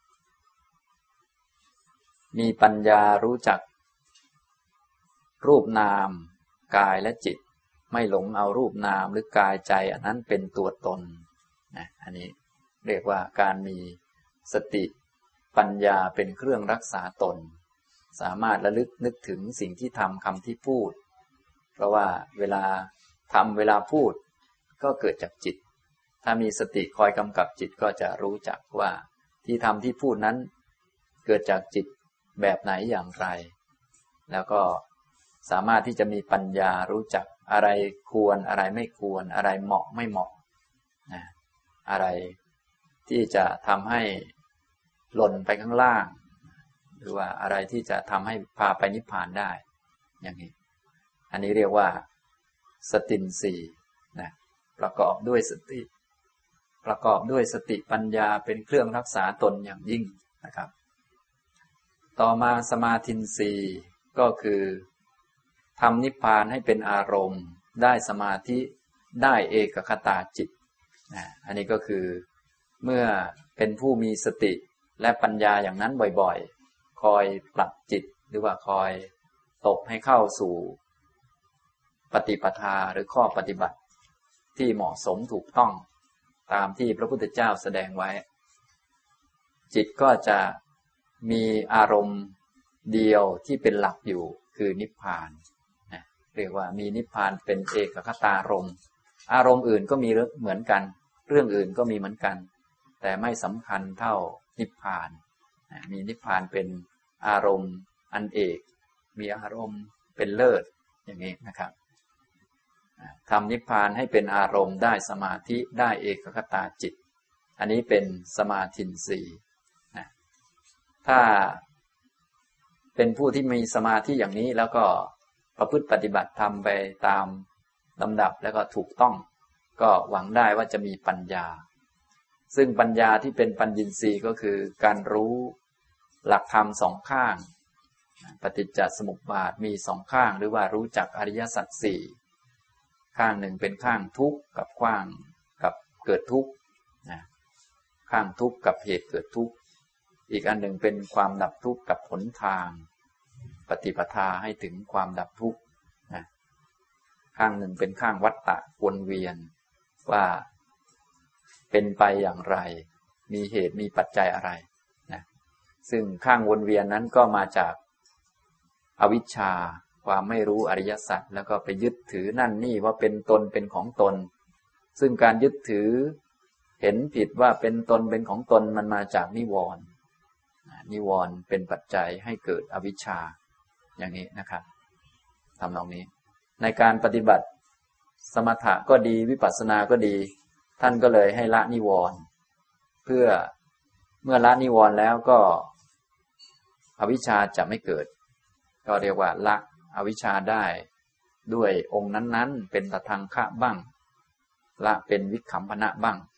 มีปัญญารู้จักรูปนามกายและจิตไม่หลงเอารูปนามหรือกายใจอันนั้นเป็นตัวตนนะอันนี้เรียกว่าการมีสติปัญญาเป็นเครื่องรักษาตนสามารถระลึกนึกถึงสิ่งที่ทำคำที่พูดเพราะว่าเวลาทำเวลาพูดก็เกิดจากจิตถ้ามีสติคอยกำกับจิตก็จะรู้จักว่าที่ทำที่พูดนั้นเกิดจากจิตแบบไหนอย่างไรแล้วก็สามารถที่จะมีปัญญารู้จักอะไรควรอะไรไม่ควรอะไรเหมาะไม่เหมาะนะอะไรที่จะทำให้หล่นไปข้างล่างหรือว่าอะไรที่จะทำให้พาไปนิพพานได้อย่างนี้อันนี้เรียกว่าสตินทรีย์นะประกอบด้วยสติประกอบด้วยสติปัญญาเป็นเครื่องรักษาตนอย่างยิ่งนะครับต่อมาสมาธินทรีย์ก็คือทำนิพพานให้เป็นอารมณ์ได้สมาธิได้เอกคตาจิตนะอันนี้ก็คือเมื่อเป็นผู้มีสติและปัญญาอย่างนั้นบ่อยๆคอยปรับจิตหรือว่าคอยตบให้เข้าสู่ปฏิปทาหรือข้อปฏิบัติที่เหมาะสมถูกต้องตามที่พระพุทธเจ้าแสดงไว้จิตก็จะมีอารมณ์เดียวที่เป็นหลักอยู่คือนิพพานนะเรียกว่ามีนิพพานเป็นเอกคตารมณ์อารมณ์อื่นก็มีเหมือนกันเรื่องอื่นก็มีเหมือนกันแต่ไม่สำคัญเท่านิพพานนะมีนิพพานเป็นอารมณ์อันเอกมีอารมณ์เป็นเลิศอย่างนี้นะครับทำนิพพานให้เป็นอารมณ์ได้สมาธิได้เอกคตาจิตอันนี้เป็นสมาธินทรีย์นะถ้าเป็นผู้ที่มีสมาธิอย่างนี้แล้วก็ประพฤติปฏิบัติทำไปตามลำดับแล้วก็ถูกต้องก็หวังได้ว่าจะมีปัญญาซึ่งปัญญาที่เป็นปัญญินทรีย์ก็คือการรู้หลักธรรมสองข้างปฏิจจสมุปบาทมีสองข้างหรือว่ารู้จักอริยสัจสี่ข้างหนึ่งเป็นข้างทุกข์กับข้างกับเกิดทุกข์นะข้างทุกข์กับเหตุเกิดทุกข์อีกอันหนึ่งเป็นความดับทุกข์กับหนทางปฏิปทาให้ถึงความดับทุกข์นะข้างหนึ่งเป็นข้างวัฏฏะวนเวียนว่าเป็นไปอย่างไรมีเหตุมีปัจจัยอะไรนะซึ่งข้างวนเวียนนั้นก็มาจากอวิชชาความไม่รู้อริยสัจแล้วก็ไปยึดถือนั่นนี่ว่าเป็นตนเป็นของตนซึ่งการยึดถือเห็นผิดว่าเป็นตนเป็นของตนมันมาจากนิวรณ์นิวรณ์เป็นปัจจัยให้เกิดอวิชชาอย่างนี้นะครับทำนองนี้ในการปฏิบัติสมถะก็ดีวิปัสสนาก็ดีท่านก็เลยให้ละนิวรณ์เพื่อเมื่อละนิวรณ์แล้วก็อวิชชาจะไม่เกิดก็เรียกว่าละอวิชชาได้ด้วยองค์นั้นๆเป็นตทังคะบ้างละเป็นวิคัมภนะบ้าง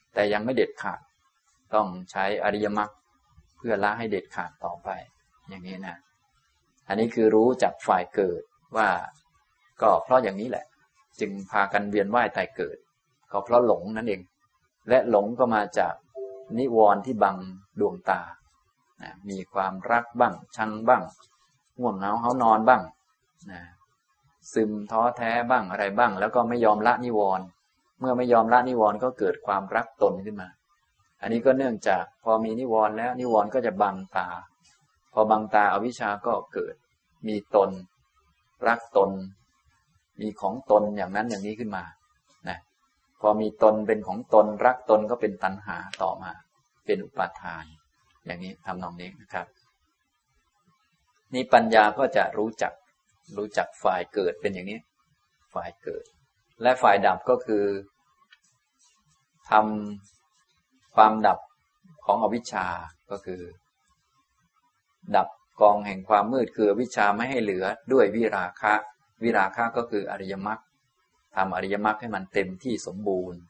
แต่ยังไม่เด็ดขาดต้องใช้อริยมรรคเพื่อละให้เด็ดขาดต่อไปอย่างนี้นะอันนี้คือรู้จากฝ่ายเกิดว่าก็เพราะอย่างนี้แหละจึงพากันเวียนว่ายตายเกิดก็เพราะหลงนั่นเองและหลงก็มาจากนิวรณ์ที่บังดวงตานะมีความรักบ้างชังบ้างง่วงเหงาเฮานอนบ้างนะซึมท้อแท้บ้างอะไรบ้างแล้วก็ไม่ยอมละนิวรณ์เมื่อไม่ยอมละนิวรณ์ก็เกิดความรักตนขึ้นมาอันนี้ก็เนื่องจากพอมีนิวรณ์แล้วนิวรณ์ก็จะบังตาพอบังตาอวิชชาก็เกิดมีตนรักตนมีของตนอย่างนั้นอย่างนี้ขึ้นมานะพอมีตนเป็นของตนรักตนก็เป็นตัณหาต่อมาเป็นอุปาทานอย่างนี้ทำนองนี้นะครับนี่ปัญญาก็จะรู้จักฝ่ายเกิดเป็นอย่างนี้ฝ่ายเกิดและฝ่ายดับก็คือทำความดับของอวิชชาก็คือดับกองแห่งความมืดคืออวิชชาไม่ให้เหลือด้วยวิราคะวิราคะก็คืออริยมรรคทำอริยมรรคให้มันเต็มที่สมบูรณ์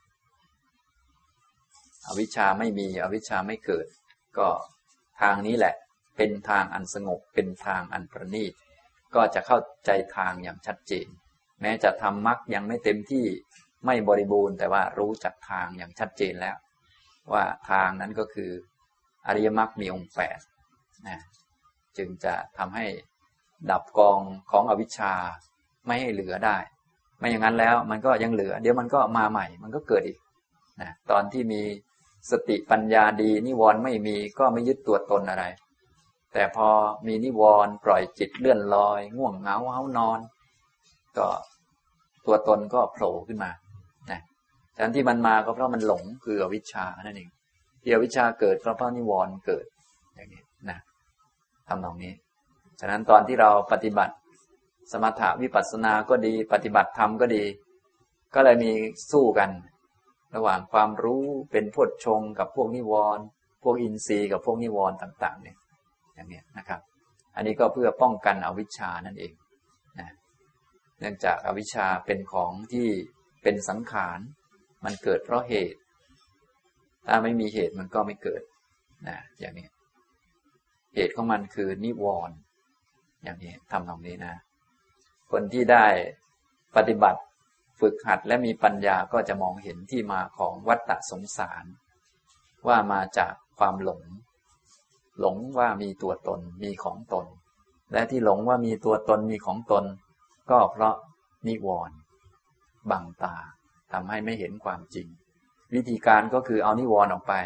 อวิชชาไม่มีอวิชชาไม่เกิดก็ทางนี้แหละเป็นทางอันสงบเป็นทางอันประณีตก็จะเข้าใจทางอย่างชัดเจนแม้จะทำมรรคยังไม่เต็มที่ไม่บริบูรณ์แต่ว่ารู้จักทางอย่างชัดเจนแล้วว่าทางนั้นก็คืออริยมรรคมีองค์8นะจึงจะทำให้ดับกองของอวิชชาไม่ให้เหลือได้ไม่อย่างนั้นแล้วมันก็ยังเหลือเดี๋ยวมันก็มาใหม่มันก็เกิดอีกนะตอนที่มีสติปัญญาดีนิวรณ์ไม่มีก็ไม่ยึดตัวตนอะไรแต่พอมีนิวรณ์ปล่อยจิตเลื่อนลอยง่วงเหงาเฮานอนก็ตัวตนก็โผล่ขึ้นมานะฉะนั้นที่มันมาก็เพราะมันหลงคืออวิชชานั่นเองที่อวิชชาเกิดเพราะนิวรณ์เกิดอย่างนี้นะทำตรงนี้ฉะนั้นตอนที่เราปฏิบัติสมถะวิปัสสนาก็ดีปฏิบัติธรรมก็ดีก็เลยมีสู้กันระหว่างความรู้เป็นโพชฌงค์กับพวกนิวรณ์พวกอินทรีย์กับพวกนิวรณ์ต่างๆเนี่ยอย่างนี้นะครับอันนี้ก็เพื่อป้องกันอวิชชานั่นเองนะเนื่องจากอวิชชาเป็นของที่เป็นสังขารมันเกิดเพราะเหตุถ้าไม่มีเหตุมันก็ไม่เกิดนะอย่างนี้เหตุของมันคือนิวรณ์อย่างนี้ทำตรงนี้นะคนที่ได้ปฏิบัติฝึกหัดและมีปัญญาก็จะมองเห็นที่มาของวัฏฏะสงสารว่ามาจากความหลงว่ามีตัวตนมีของตนและที่หลงว่ามีตัวตนมีของตนก็เพราะนิวรณ์บังตาทำให้ไม่เห็นความจริงวิธีการก็คือเอานิวรณ์ออกไป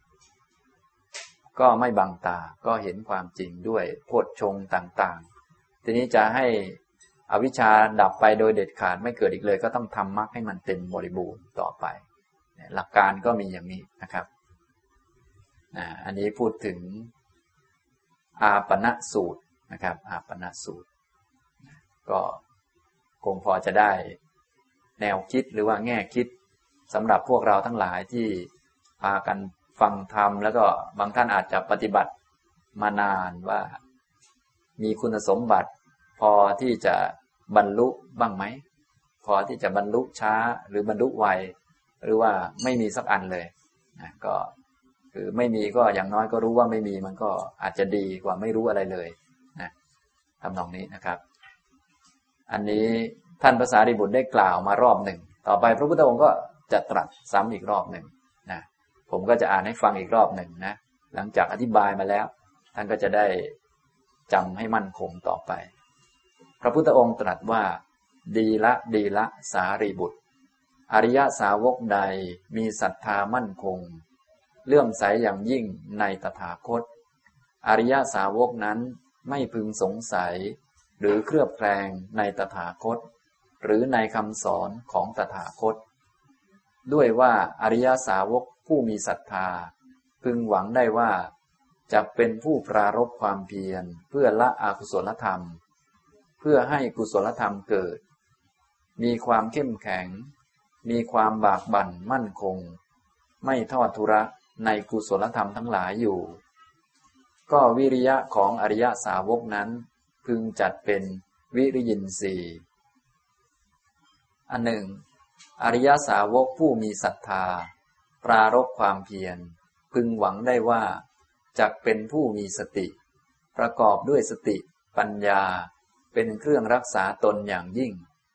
ก็ไม่บังตาก็เห็นความจริงด้วยโพชฌงค์ต่างๆทีนี้จะให้อวิชชาดับไปโดยเด็ดขาดไม่เกิดอีกเลยก็ต้องทำมรรคให้มันเต็มบริบูรณ์ต่อไปหลักการก็มีอย่างนี้นะครับอันนี้พูดถึงอาปณสูตรนะครับอาปณสูตรก็คงพอจะได้แนวคิดหรือว่าแง่คิดสำหรับพวกเราทั้งหลายที่พากันฟังธรรมแล้วก็บางท่านอาจจะปฏิบัติมานานว่ามีคุณสมบัติพอที่จะบรรลุบ้างไหมพอที่จะบรรลุช้าหรือบรรลุไวหรือว่าไม่มีสักอันเลยนะก็คือไม่มีก็อย่างน้อยก็รู้ว่าไม่มีมันก็อาจจะดีกว่าไม่รู้อะไรเลยนะทำนองนี้นะครับอันนี้ท่านพระสารีบุตรได้กล่าวมารอบหนึ่งต่อไปพระพุทธองค์ก็จะตรัสซ้ำอีกรอบหนึ่งนะผมก็จะอ่านให้ฟังอีกรอบหนึ่งนะหลังจากอธิบายมาแล้วท่านก็จะได้จำให้มั่นคงต่อไปพระพุทธองค์ตรัสว่าดีละสารีบุตรอริยสาวกใดมีศรัทธามั่นคงเลื่อมใสอย่างยิ่งในตถาคตอริยสาวกนั้นไม่พึงสงสัยหรือเคลือบแคลงในตถาคตหรือในคำสอนของตถาคตด้วยว่าอริยสาวกผู้มีศรัทธาพึงหวังได้ว่าจะเป็นผู้ปรารภความเพียรเพื่อละอกุศลธรรมเพื่อให้กุศลธรรมเกิดมีความเข้มแข็งมีความบากบั่นมั่นคงไม่ทอดทุระในกุศลธรรมทั้งหลายอยู่ก็วิริยะของอริยสาวกนั้นพึงจัดเป็นวิริยินทรีย์อันหนึ่งอริยสาวกผู้มีศรัทธาปรารภความเพียรพึงหวังได้ว่าจักเป็นผู้มีสติประกอบด้วยสติปัญญาเป็นเครื่องรักษาตนอย่างยิ่ง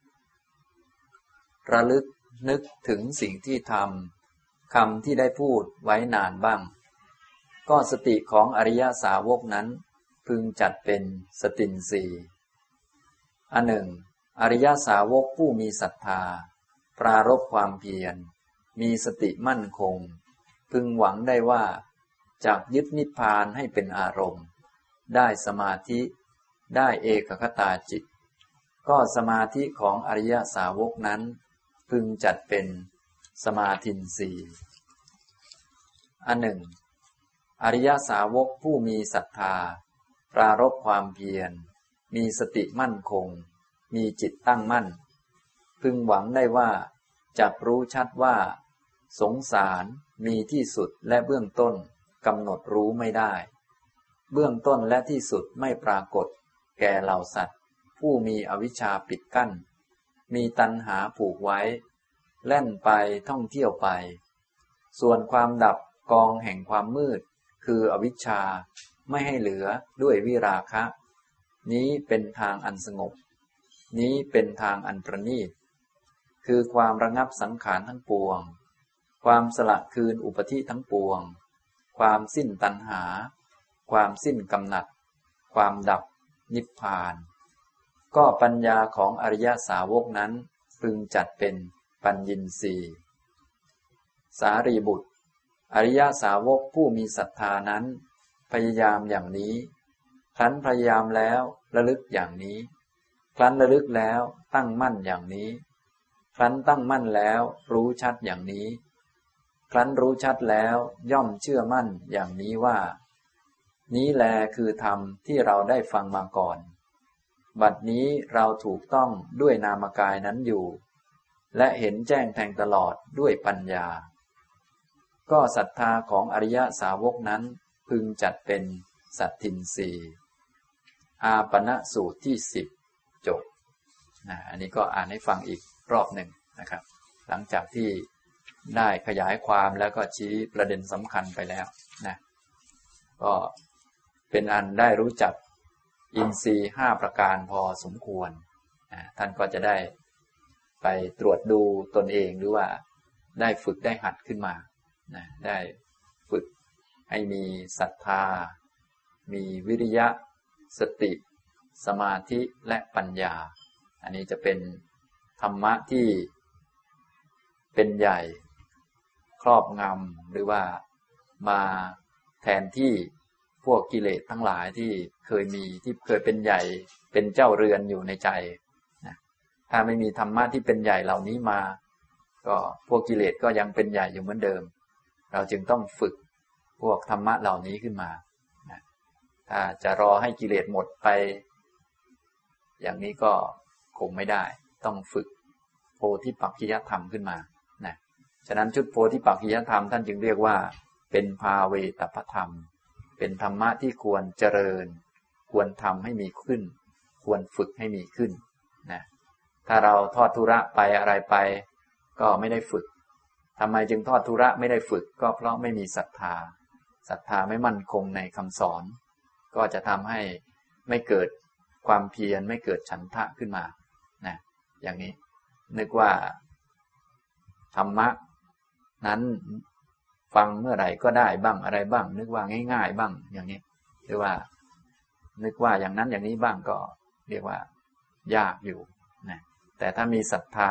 ระลึกนึกถึงสิ่งที่ทำคำที่ได้พูดไว้นานบ้างก็สติของอริยสาวกนั้นพึงจัดเป็นสตินทรีย์อันหนึ่งอริยสาวกผู้มีศรัทธาปรารภความเพียรมีสติมั่นคงพึงหวังได้ว่าจักยึดนิพพานให้เป็นอารมณ์ได้สมาธิได้เอกคตาจิตก็สมาธิของอริยสาวกนั้นพึงจัดเป็นสมาธินทรีย์อันหนึ่งอริยสาวกผู้มีศรัทธาปรารภความเพียรมีสติมั่นคงมีจิตตั้งมั่นพึงหวังได้ว่าจักรู้ชัดว่าสงสารมีที่สุดและเบื้องต้นกำหนดรู้ไม่ได้เบื้องต้นและที่สุดไม่ปรากฏแก่เหล่าสัตว์ผู้มีอวิชชาปิดกั้นมีตัณหาผูกไว้แล่นไปท่องเที่ยวไปส่วนความดับกองแห่งความมืดคืออวิชชาไม่ให้เหลือด้วยวิราคะนี้เป็นทางอันสงบนี้เป็นทางอันประณีตคือความระงับสังขารทั้งปวงความสละคืนอุปธิทั้งปวงความสิ้นตัณหาความสิ้นกำหนัดความดับนิพพานก็ปัญญาของอริยสาวกนั้นพึงจัดเป็นปัญญินทรีย์สารีบุตรอริยสาวกผู้มีศรัทธานั้นพยายามอย่างนี้ครั้นพยายามแล้วระลึกอย่างนี้ครั้นระลึกแล้วตั้งมั่นอย่างนี้ครั้นตั้งมั่นแล้วรู้ชัดอย่างนี้ครั้นรู้ชัดแล้วย่อมเชื่อมั่นอย่างนี้ว่านี้แลคือธรรมที่เราได้ฟังมาก่อนบัดนี้เราถูกต้องด้วยนามกายนั้นอยู่และเห็นแจ้งแทงตลอดด้วยปัญญาก็ศรัทธาของอริยสาวกนั้นพึงจัดเป็นสัตทินทรีย์อาปณสูตรที่10จบอันนี้ก็อ่านให้ฟังอีกรอบหนึ่งนะครับหลังจากที่ได้ขยายความแล้วก็ชี้ประเด็นสำคัญไปแล้วนะก็เป็นอันได้รู้จักอินทรีย์5ประการพอสมควรท่านก็จะได้ไปตรวจดูตนเองหรือว่าได้ฝึกได้หัดขึ้นมาได้ฝึกให้มีศรัทธามีวิริยะสติสมาธิและปัญญาอันนี้จะเป็นธรรมะที่เป็นใหญ่ครอบงำหรือว่ามาแทนที่พวกกิเลสทั้งหลายที่เคยมีที่เคยเป็นใหญ่เป็นเจ้าเรือนอยู่ในใจนะถ้าไม่มีธรรมะที่เป็นใหญ่เหล่านี้มาก็พวกกิเลสก็ยังเป็นใหญ่อยู่เหมือนเดิมเราจึงต้องฝึกพวกธรรมะเหล่านี้ขึ้นมานะถ้าจะรอให้กิเลสหมดไปอย่างนี้ก็คงไม่ได้ต้องฝึกโพธิปักขิยธรรมขึ้นมานะฉะนั้นชุดโพธิปักขิยธรรมท่านจึงเรียกว่าเป็นภาเวตปธรรมเป็นธรรมะที่ควรเจริญควรทำให้มีขึ้นควรฝึกให้มีขึ้นนะถ้าเราทอดทุระไปอะไรไปก็ไม่ได้ฝึกทำไมจึงทอดทุระไม่ได้ฝึกก็เพราะไม่มีศรัทธาศรัทธาไม่มั่นคงในคำสอนก็จะทำให้ไม่เกิดความเพียรไม่เกิดฉันทะขึ้นมานะอย่างนี้นึกว่าธรรมะนั้นฟังเมื่อไหร่ก็ได้บ้างอะไรบ้างนึกว่าง่ายๆบ้างอย่างนี้หรือว่านึกว่าอย่างนั้นอย่างนี้บ้างก็เรียกว่ายากอยู่นะแต่ถ้ามีศรัทธา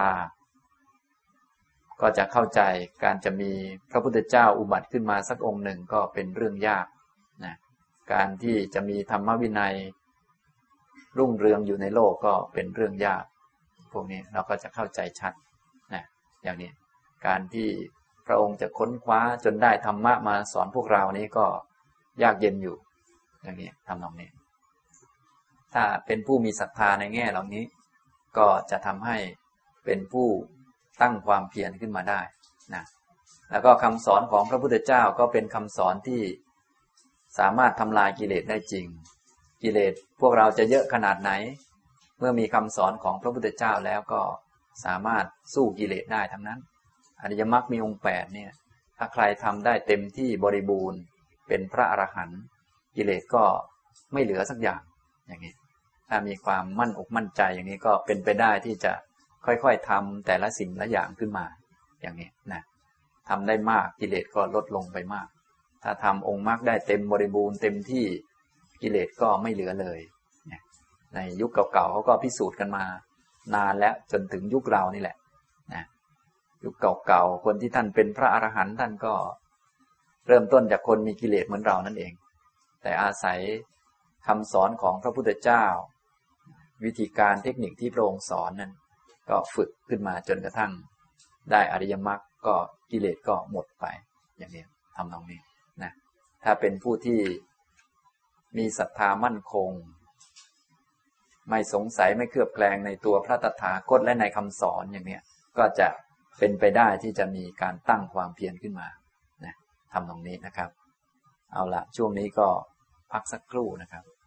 ก็จะเข้าใจการจะมีพระพุทธเจ้าอุบัติขึ้นมาสักองค์หนึ่งก็เป็นเรื่องยากนะการที่จะมีธรรมวินัยรุ่งเรืองอยู่ในโลกก็เป็นเรื่องยากพวกนี้เราก็จะเข้าใจชัดนะอย่างนี้การที่พระองค์จะค้นคว้าจนได้ธรรมะมาสอนพวกเรานี้ก็ยากเย็นอยู่อย่างนี้ทำนองนี้ถ้าเป็นผู้มีศรัทธาในแง่เหล่านี้ก็จะทำให้เป็นผู้ตั้งความเพียรขึ้นมาได้นะแล้วก็คำสอนของพระพุทธเจ้าก็เป็นคำสอนที่สามารถทำลายกิเลสได้จริงกิเลสพวกเราจะเยอะขนาดไหนเมื่อมีคำสอนของพระพุทธเจ้าแล้วก็สามารถสู้กิเลสได้ทั้งนั้นอริยมรรคมีองค์8เนี่ยทถ้าใครทำได้เต็มที่บริบูรณ์เป็นพระอรหันต์กิเลสก็ไม่เหลือสักอย่างอย่างนี้ถ้ามีความมั่นอกมั่นใจอย่างนี้ก็เป็นไปได้ที่จะค่อยๆทำแต่ละสิ่งละอย่างขึ้นมาอย่างนี้นะทำได้มากกิเลสก็ลดลงไปมากถ้าทำองค์มรรคได้เต็มบริบูรณ์เต็มที่กิเลสก็ไม่เหลือเลยในยุคเก่าๆเขาก็พิสูจน์กันมานานแล้วจนถึงยุคเรานี่แหละนะยุคเก่าๆคนที่ท่านเป็นพระอรหันต์ท่านก็เริ่มต้นจากคนมีกิเลสเหมือนเรานั่นเองแต่อาศัยคำสอนของพระพุทธเจ้าวิธีการเทคนิคที่พระองค์สอนนั้นก็ฝึกขึ้นมาจนกระทั่งได้อริยมรรคก็กิเลสก็หมดไปอย่างนี้ทำตรงนี้นะถ้าเป็นผู้ที่มีศรัทธามั่นคงไม่สงสัยไม่เคลือบแคลงในตัวพระตถาคตและในคำสอนอย่างนี้ก็จะเป็นไปได้ที่จะมีการตั้งความเพียรขึ้นมานะทำตรงนี้นะครับเอาละช่วงนี้ก็พักสักครู่นะครับ